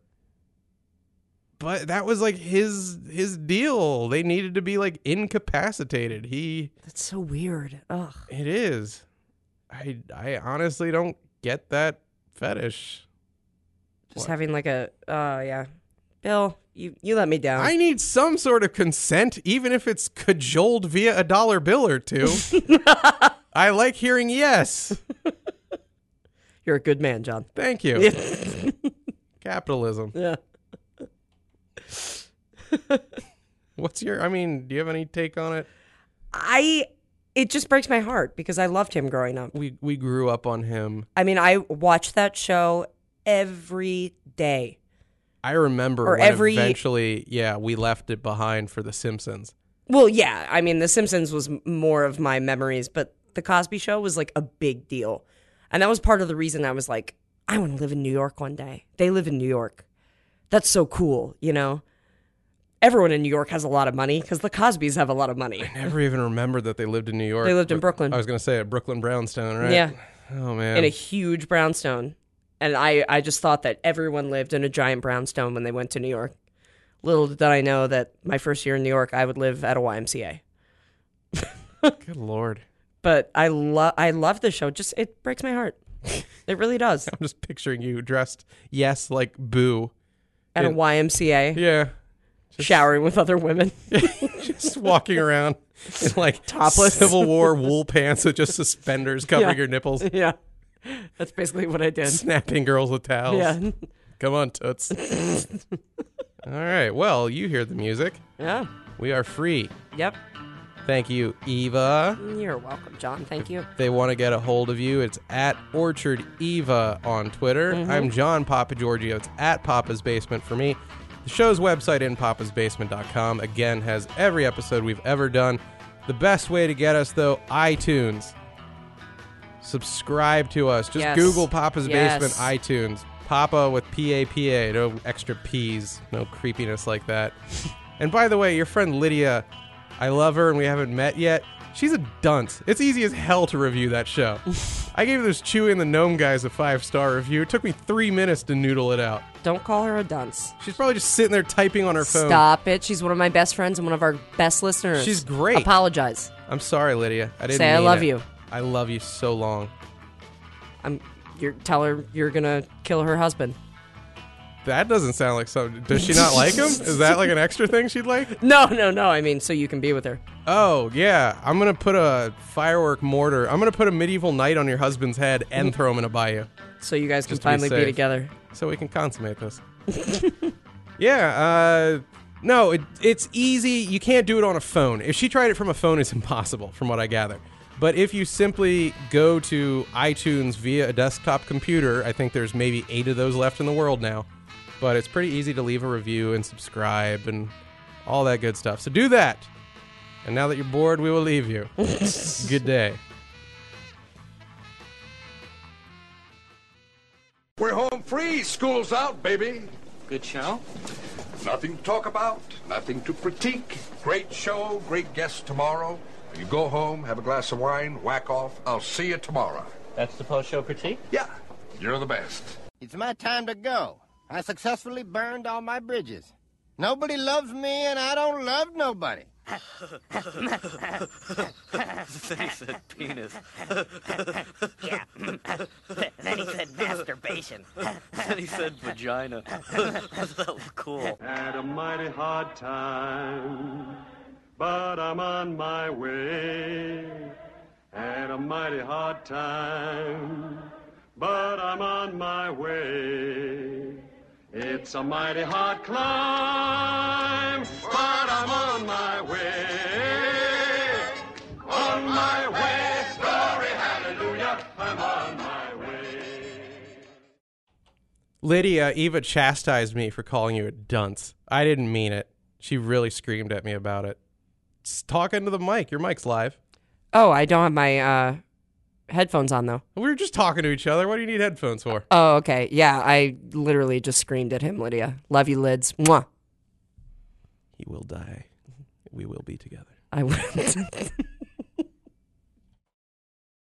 A: But that was like his his deal. They needed to be like incapacitated. He
B: That's so weird. Ugh.
A: It is. I I honestly don't get that fetish.
B: Just
A: What?
B: having like a uh yeah. Bill, you, you let me down.
A: I need some sort of consent, even if it's cajoled via a dollar bill or two. I like hearing yes.
B: You're a good man, John.
A: Thank you. Capitalism.
B: Yeah.
A: What's your, I mean, do you have any take on it?
B: I, it just breaks my heart because I loved him growing up.
A: We we grew up on him.
B: I mean, I watched that show every day.
A: I remember
B: Or
A: when
B: every-
A: eventually, yeah, we left it behind for The Simpsons.
B: Well, yeah. I mean, The Simpsons was m- more of my memories, but The Cosby Show was like a big deal. And that was part of the reason I was like, I want to live in New York one day. They live in New York. That's so cool, you know? Everyone in New York has a lot of money because the Cosbys have a lot of money.
A: I never even remembered that they lived in New York.
B: They lived in Brooklyn.
A: I was going to say at Brooklyn Brownstone, right?
B: Yeah.
A: Oh, man.
B: In a huge brownstone. And I, I just thought that everyone lived in a giant brownstone when they went to New York. Little did I know that my first year in New York, I would live at a Y M C A.
A: Good Lord.
B: But I love I love the show. Just it breaks my heart. It really does.
A: I'm just picturing you dressed, yes, like Boo.
B: At a
A: It-
B: Y M C A,
A: Yeah.
B: showering with other women.
A: Just walking around in like
B: Topless.
A: Civil War wool pants with just suspenders covering
B: Yeah.
A: your nipples.
B: Yeah. That's basically what I did.
A: Snapping girls with towels.
B: Yeah.
A: Come on, Toots. All right. Well, you hear the music.
B: Yeah.
A: We are free.
B: Yep.
A: Thank you, Eva.
B: You're welcome, John. Thank you.
A: If they want to get a hold of you, it's at Orchard Eva on Twitter.
B: Mm-hmm.
A: I'm John Papa Giorgio. It's at Papa's Basement for me. The show's website, in papas basement dot com, again, has every episode we've ever done. The best way to get us, though, iTunes. Subscribe to us. Just
B: Yes.
A: Google Papa's
B: Yes.
A: Basement iTunes. Papa with P A P A. No extra P's. No creepiness like that. And by the way, your friend Lydia, I love her and we haven't met yet. She's a dunce. It's easy as hell to review that show. I gave those Chewie and the Gnome guys a five-star review. It took me three minutes to noodle it out.
B: Don't call her a dunce.
A: She's probably just sitting there typing on her phone.
B: Stop it. She's one of my best friends and one of our best listeners.
A: She's great.
B: Apologize.
A: I'm sorry, Lydia. I didn't
B: Say I
A: mean
B: love
A: it.
B: you.
A: I love you so long.
B: I'm. You're tell her you're gonna kill her husband.
A: That doesn't sound like something. Does she not like him? Is that like an extra thing she'd like?
B: No, no, no. I mean, so you can be with her.
A: Oh, yeah. I'm going to put a firework mortar. I'm going to put a medieval knight on your husband's head and throw him in a bayou
B: So you guys can
A: Just to be
B: finally be,
A: safe.
B: together.
A: so we can consummate this. yeah. Uh, no, it, it's easy. You can't do it on a phone. If she tried it from a phone, it's impossible, from what I gather. But if you simply go to iTunes via a desktop computer, I think there's maybe eight of those left in the world now. But it's pretty easy to leave a review and subscribe and all that good stuff. So do that. And now that you're bored, we will leave you. Good day.
C: We're home free. School's out, baby.
D: Good show?
C: Nothing to talk about, nothing to critique. Great show, great guests tomorrow. You go home, have a glass of wine, whack off. I'll see you tomorrow.
D: That's the post-show critique?
C: Yeah, you're the best.
E: It's my time to go. I successfully burned all my bridges. Nobody loves me, and I don't love nobody.
D: Then he said penis.
F: Yeah. Then he said masturbation.
D: Then he said vagina. That was cool.
G: Had a mighty hard time, but I'm on my way. Had a mighty hard time, but I'm on my way. It's a mighty hard climb, but I'm on my way. On my way, glory, hallelujah, I'm on my way.
A: Lydia, Eva chastised me for calling you a dunce. I didn't mean it. She really screamed at me about it. Just talk into the mic. Your mic's live.
B: Oh, I don't have my uh, headphones on, though.
A: We were just talking to each other. What do you need headphones for?
B: Oh, okay. Yeah, I literally just screamed at him, Lydia. Love you, Lids. Mwah.
A: He will die. We will be together.
B: I would.